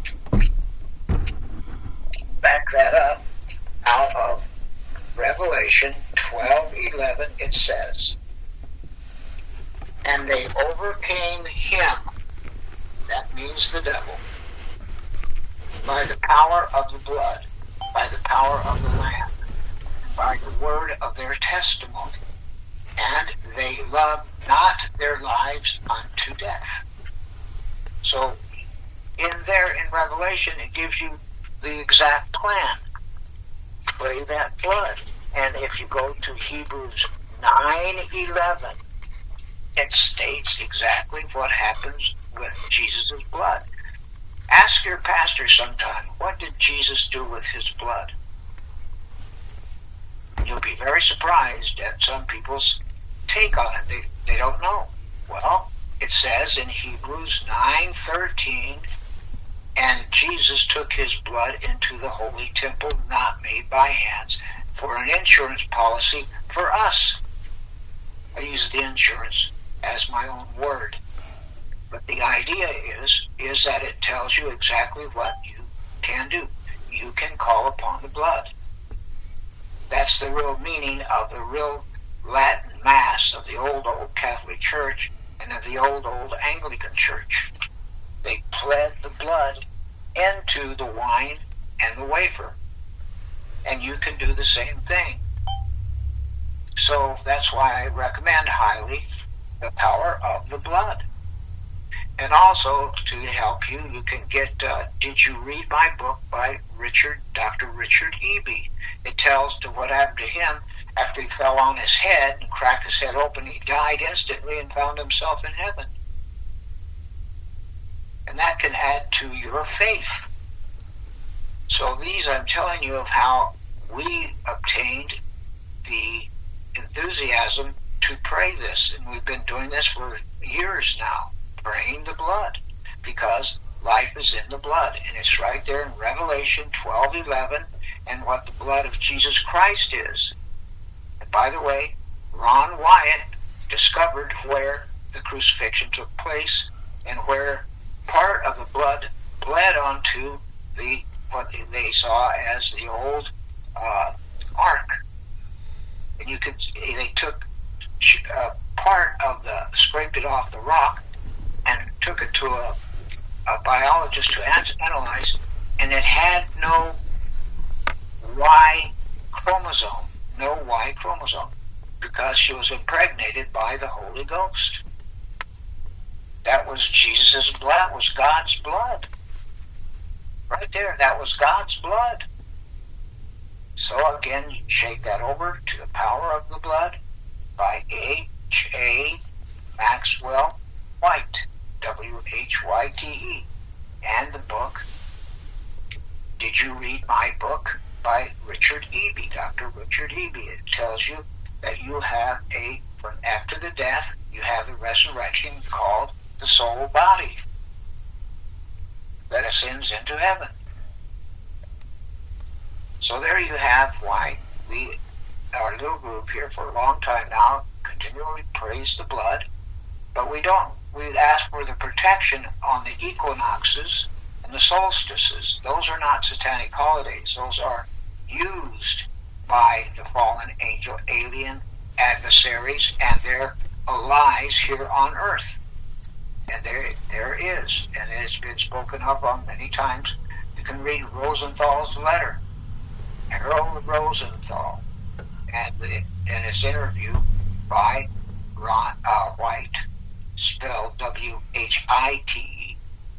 back that up out of Revelation twelve eleven. It says, and they overcame him, that means the devil, by the power of the blood, by the power of the Lamb, by the word of their testimony, and they loved not their lives unto death. So in there in Revelation, it gives you the exact plan. Pray that blood. And if you go to Hebrews nine eleven, it states exactly what happens with Jesus' blood. Ask your pastor sometime, what did Jesus do with his blood? And you'll be very surprised at some people's take on it. They, they don't know. Well, it says in Hebrews nine thirteen, and Jesus took his blood into the holy temple not made by hands for an insurance policy for us. I use the insurance as my own word. But the idea is, is that it tells you exactly what you can do. You can call upon the blood. That's the real meaning of the real Latin Mass of the old, old Catholic Church and of the old, old Anglican Church. They pled the blood into the wine and the wafer. And you can do the same thing. So that's why I recommend highly the power of the blood. And also, to help you, you can get, uh, Did You Read My Book by Richard, Doctor Richard Eby. It tells to what happened to him after he fell on his head and cracked his head open. He died instantly and found himself in heaven. And that can add to your faith. So these, I'm telling you of how we obtained the enthusiasm to pray this. And we've been doing this for years now, praying the blood, because life is in the blood. And it's right there in Revelation twelve eleven, and what the blood of Jesus Christ is. And by the way, Ron Wyatt discovered where the crucifixion took place and where part of the blood bled onto the what they saw as the old uh, ark, and you could they took uh, part of the scraped it off the rock and took it to a, a biologist to analyze, and it had no Y chromosome, no Y chromosome, because she was impregnated by the Holy Ghost. That was Jesus' blood. That was God's blood. Right there, that was God's blood. So again, you shake that over to The Power of the Blood by H A Maxwell White, W H Y T E. And the book, Did You Read My Book? By Richard Eby, Doctor Richard Eby. It tells you that you have a, from after the death, you have the resurrection called the soul body that ascends into heaven. So there you have why we, our little group here for a long time now, continually praise the blood, but we don't. We ask for the protection on the equinoxes and the solstices. Those are not satanic holidays. Those are used by the fallen angel alien adversaries and their allies here on earth. And there there is, and it has been spoken of on many times. You can read Rosenthal's letter, Harold Rosenthal, and, and his interview by Ron uh, White, spelled W H I T E.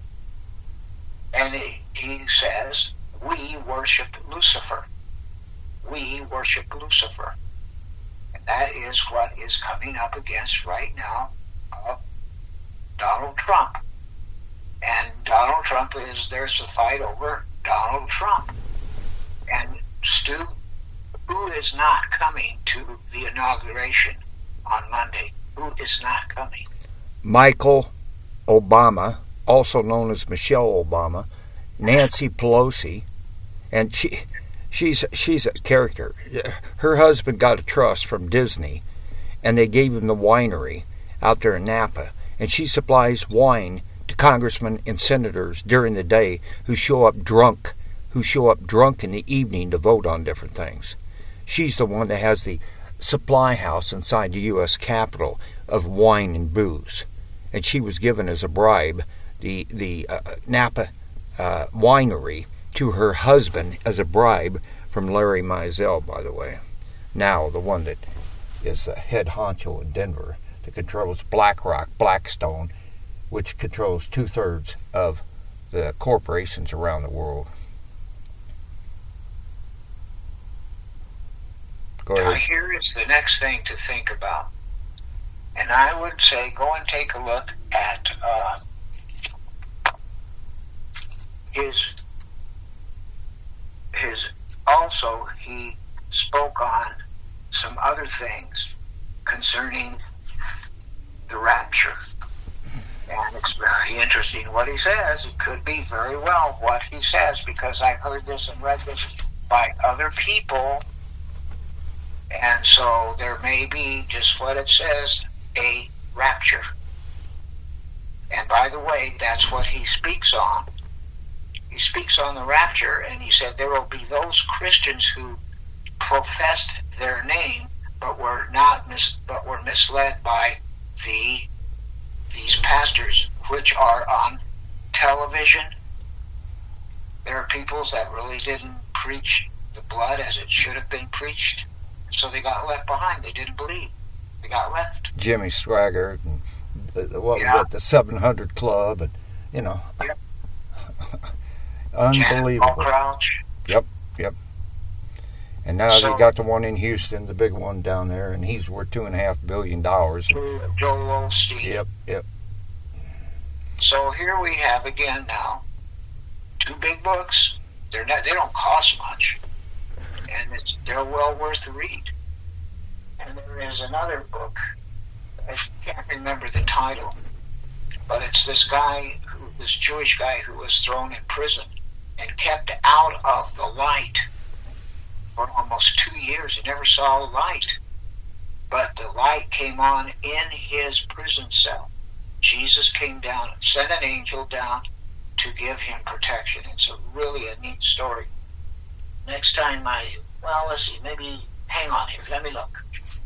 And he, he says, we worship Lucifer. We worship Lucifer. And that is what is coming up against right now uh, Donald Trump. And Donald Trump is, there's a fight over Donald Trump. And Stu, who is not coming to the inauguration on Monday? Who is not coming? Michael Obama, also known as Michelle Obama, Nancy Pelosi, and she, she's she's a character. Her husband got a trust from Disney, and they gave him the winery out there in Napa, and she supplies wine to congressmen and senators during the day who show up drunk, who show up drunk in the evening to vote on different things. She's the one that has the supply house inside the U S Capitol of wine and booze. And she was given as a bribe the the uh, Napa uh, winery to her husband as a bribe from Larry Mizell, by the way. Now the one that is the head honcho in Denver that controls BlackRock, Blackstone, which controls two-thirds of the corporations around the world. Go ahead. Now here is the next thing to think about. And I would say go and take a look at uh, his, his, also he spoke on some other things concerning the rapture. And it's very interesting what he says. It could be very well what he says, because I've heard this and read this by other people. And so there may be, just what it says, a rapture. And by the way, that's what he speaks on. He speaks on the rapture, and he said there will be those Christians who professed their name, but were not mis- but were misled by the these pastors, which are on television. There are peoples that really didn't preach the blood as it should have been preached, so they got left behind. They didn't believe. They got left. Jimmy Swaggart and uh, what yeah. was it, the seven hundred Club, and you know, yep. unbelievable. Paul Crouch. Yep, yep. And now so, they got the one in Houston, the big one down there, and he's worth two and a half billion dollars. Joel Osteen. Yep, yep. So here we have again now two big books. They're not. They don't cost much, and it's, they're well worth the read. And there is another book. I can't remember the title, but it's this guy, who, this Jewish guy, who was thrown in prison and kept out of the light for almost two years. He never saw light, but the light came on in his prison cell. Jesus came down, sent an angel down to give him protection. It's a really a neat story. Next time I, well, let's see, maybe, hang on here, let me look.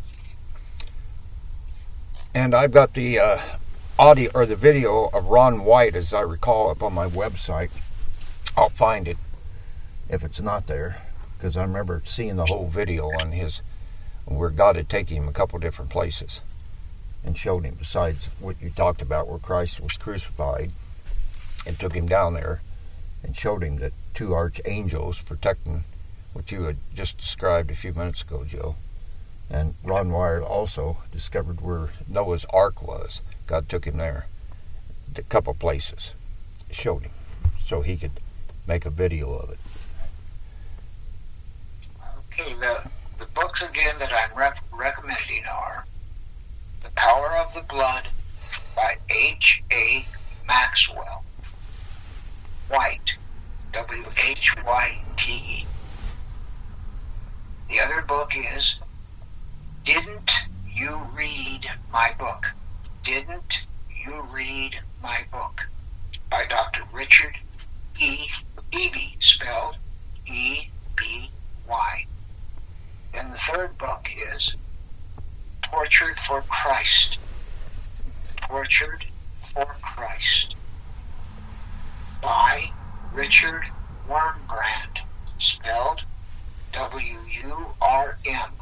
And I've got the uh, audio or the video of Ron White, as I recall, up on my website. I'll find it if it's not there, because I remember seeing the whole video on his, where God had taken him a couple different places and showed him, besides what you talked about, where Christ was crucified, and took him down there and showed him that two archangels protecting which you had just described a few minutes ago, Joe. And Ron Wyatt also discovered where Noah's Ark was. God took him there, a couple places, showed him, so he could make a video of it. Okay, the, the books again that I'm rec- recommending are The Power of the Blood by H A Maxwell White, W H Y T E. The other book is Didn't You Read My Book? Didn't You Read My Book? By Doctor Richard E. Eby, spelled E B Y. And the third book is Tortured for Christ. Tortured for Christ by Richard Wurmbrand, spelled W U R M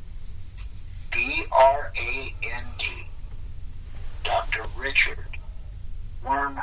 B R A N D. Doctor Richard Wurmbrand.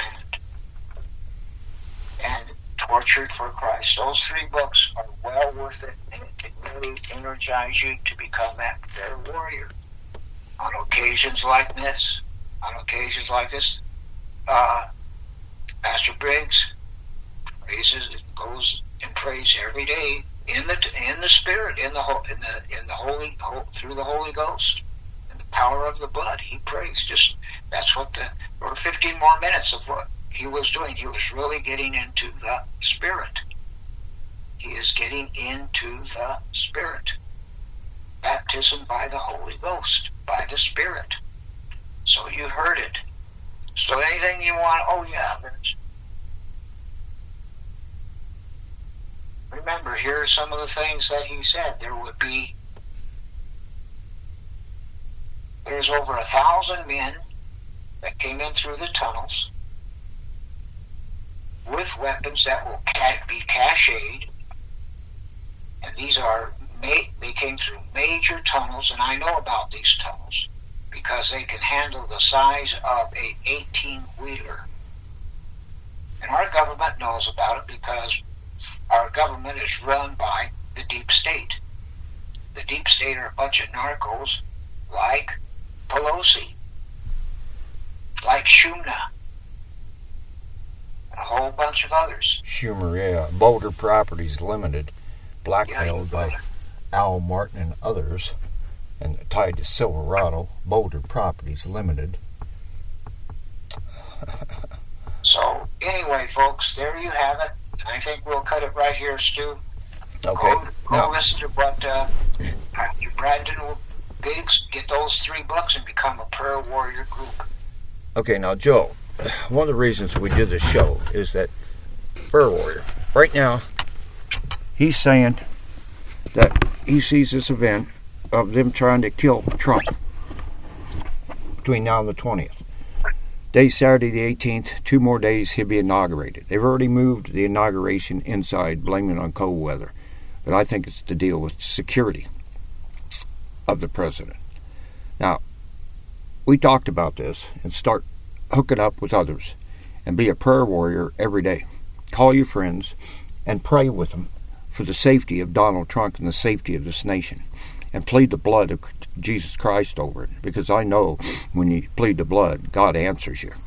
And Tortured for Christ. Those three books are well worth it, and it can really energize you to become that prayer warrior. On occasions like this, on occasions like this, uh, Pastor Briggs praises, goes and prays every day in the in the Spirit, in the in the in the Holy through the Holy Ghost, and the power of the blood. He prays. Just that's what the or fifteen more minutes of what he was doing. He was really getting into the Spirit. He is getting into the Spirit. Baptism by the Holy Ghost, by the Spirit. So you heard it. So anything you want, oh yeah, there's... Remember, here are some of the things that he said. There would be... There's over a thousand men that came in through the tunnels with weapons that will be cached, and these are they came through major tunnels, and I know about these tunnels because they can handle the size of a eighteen-wheeler. And our government knows about it because our government is run by the deep state. The deep state are a bunch of narcos like Pelosi, like Schumer, a whole bunch of others. Schumer, yeah. Boulder Properties Limited, blackmailed yeah, by Al Martin and others, and tied to Silverado. Boulder Properties Limited. So, anyway, folks, there you have it. I think we'll cut it right here, Stu. Okay. Go, go now, listen to what uh, Brandon Biggs, get those three books and become a prayer warrior group. Okay, now, Joe, one of the reasons we did this show is that prayer warrior, right now, he's saying that he sees this event of them trying to kill Trump between now and the twentieth. Day Saturday the eighteenth, two more days he'll be inaugurated. They've already moved the inauguration inside, blaming it on cold weather. But I think it's to deal with security of the president. Now, we talked about this and start hooking up with others and be a prayer warrior every day. Call your friends and pray with them for the safety of Donald Trump and the safety of this nation. And plead the blood of Jesus Christ over it. Because I know when you plead the blood, God answers you.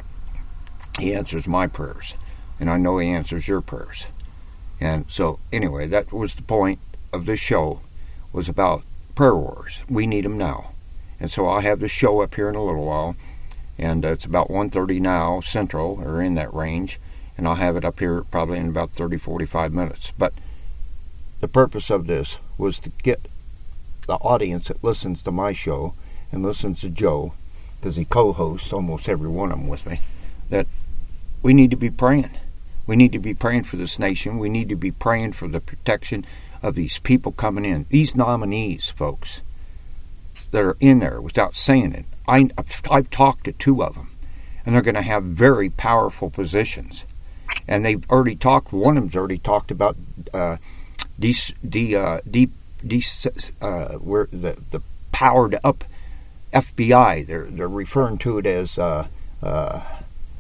He answers my prayers. And I know He answers your prayers. And so, anyway, that was the point of this show, was about prayer warriors. We need them now. And so I'll have this show up here in a little while. And uh, it's about one thirty now, Central, or in that range. And I'll have it up here probably in about thirty, forty-five minutes. But the purpose of this was to get the audience that listens to my show and listens to Joe, because he co-hosts almost every one of them with me, that we need to be praying. We need to be praying for this nation. We need to be praying for the protection of these people coming in. These nominees, folks, that are in there without saying it. I, I've talked to two of them, and they're going to have very powerful positions. And they've already talked, one of them's already talked about uh, de, de, uh, de De, uh, where the the powered up F B I. They're they're referring to it as uh, uh,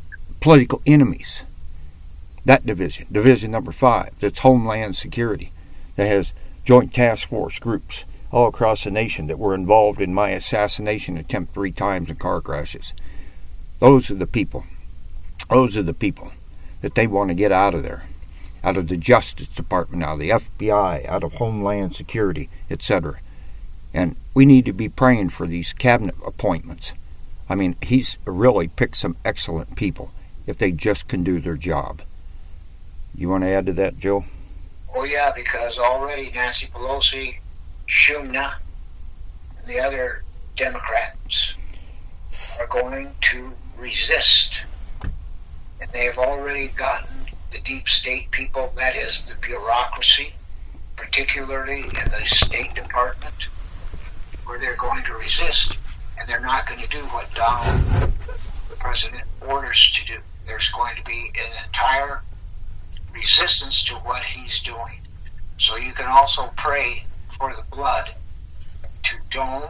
political enemies. That division, division number five, that's Homeland Security. that has joint task force groups all across the nation that were involved in my assassination attempt three times in car crashes. Those are the people. Those are the people that they want to get out of there, out of the Justice Department, out of the F B I, out of Homeland Security, et cetera. And we need to be praying for these cabinet appointments. I mean, he's really picked some excellent people if they just can do their job. You want to add to that, Joe? Oh, yeah, because already Nancy Pelosi, Schumer, and the other Democrats are going to resist. And they have already gotten the deep state people, that is the bureaucracy, particularly in the State Department, where they're going to resist, and they're not going to do what Donald, the president, orders to do. There's going to be an entire resistance to what he's doing. So you can also pray for the blood to dome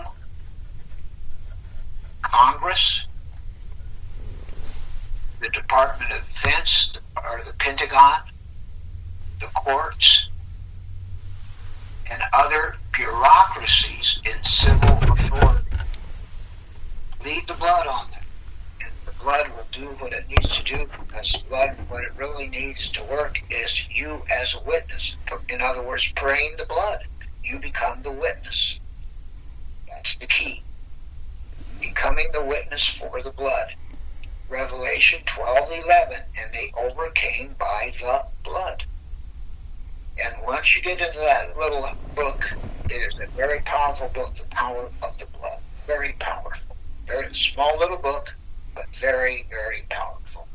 Congress, the Department of Defense, or the Pentagon, the courts, and other bureaucracies in civil authority. Lead the blood on them, and the blood will do what it needs to do, because blood, what it really needs to work is you as a witness. In other words, praying the blood. You become the witness. That's the key. Becoming the witness for the blood. Revelation twelve eleven, and they overcame by the blood. And once you get into that little book, it is a very powerful book, The Power of the Blood. Very powerful. Very small little book, but very, very powerful.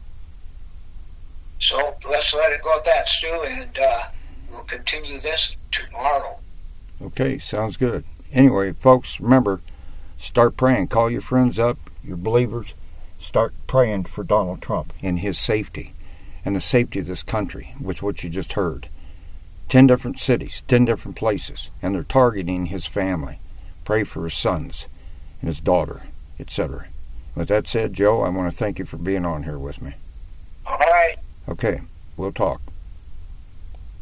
So let's let it go at that, Stu, and uh, we'll continue this tomorrow. Okay, sounds good. Anyway, folks, remember, start praying. Call your friends up, your believers. Start praying for Donald Trump and his safety and the safety of this country, with what you just heard. Ten different cities, ten different places, and they're targeting his family. Pray for his sons and his daughter, et cetera. With that said, Joe, I want to thank you for being on here with me. All right. Okay, we'll talk.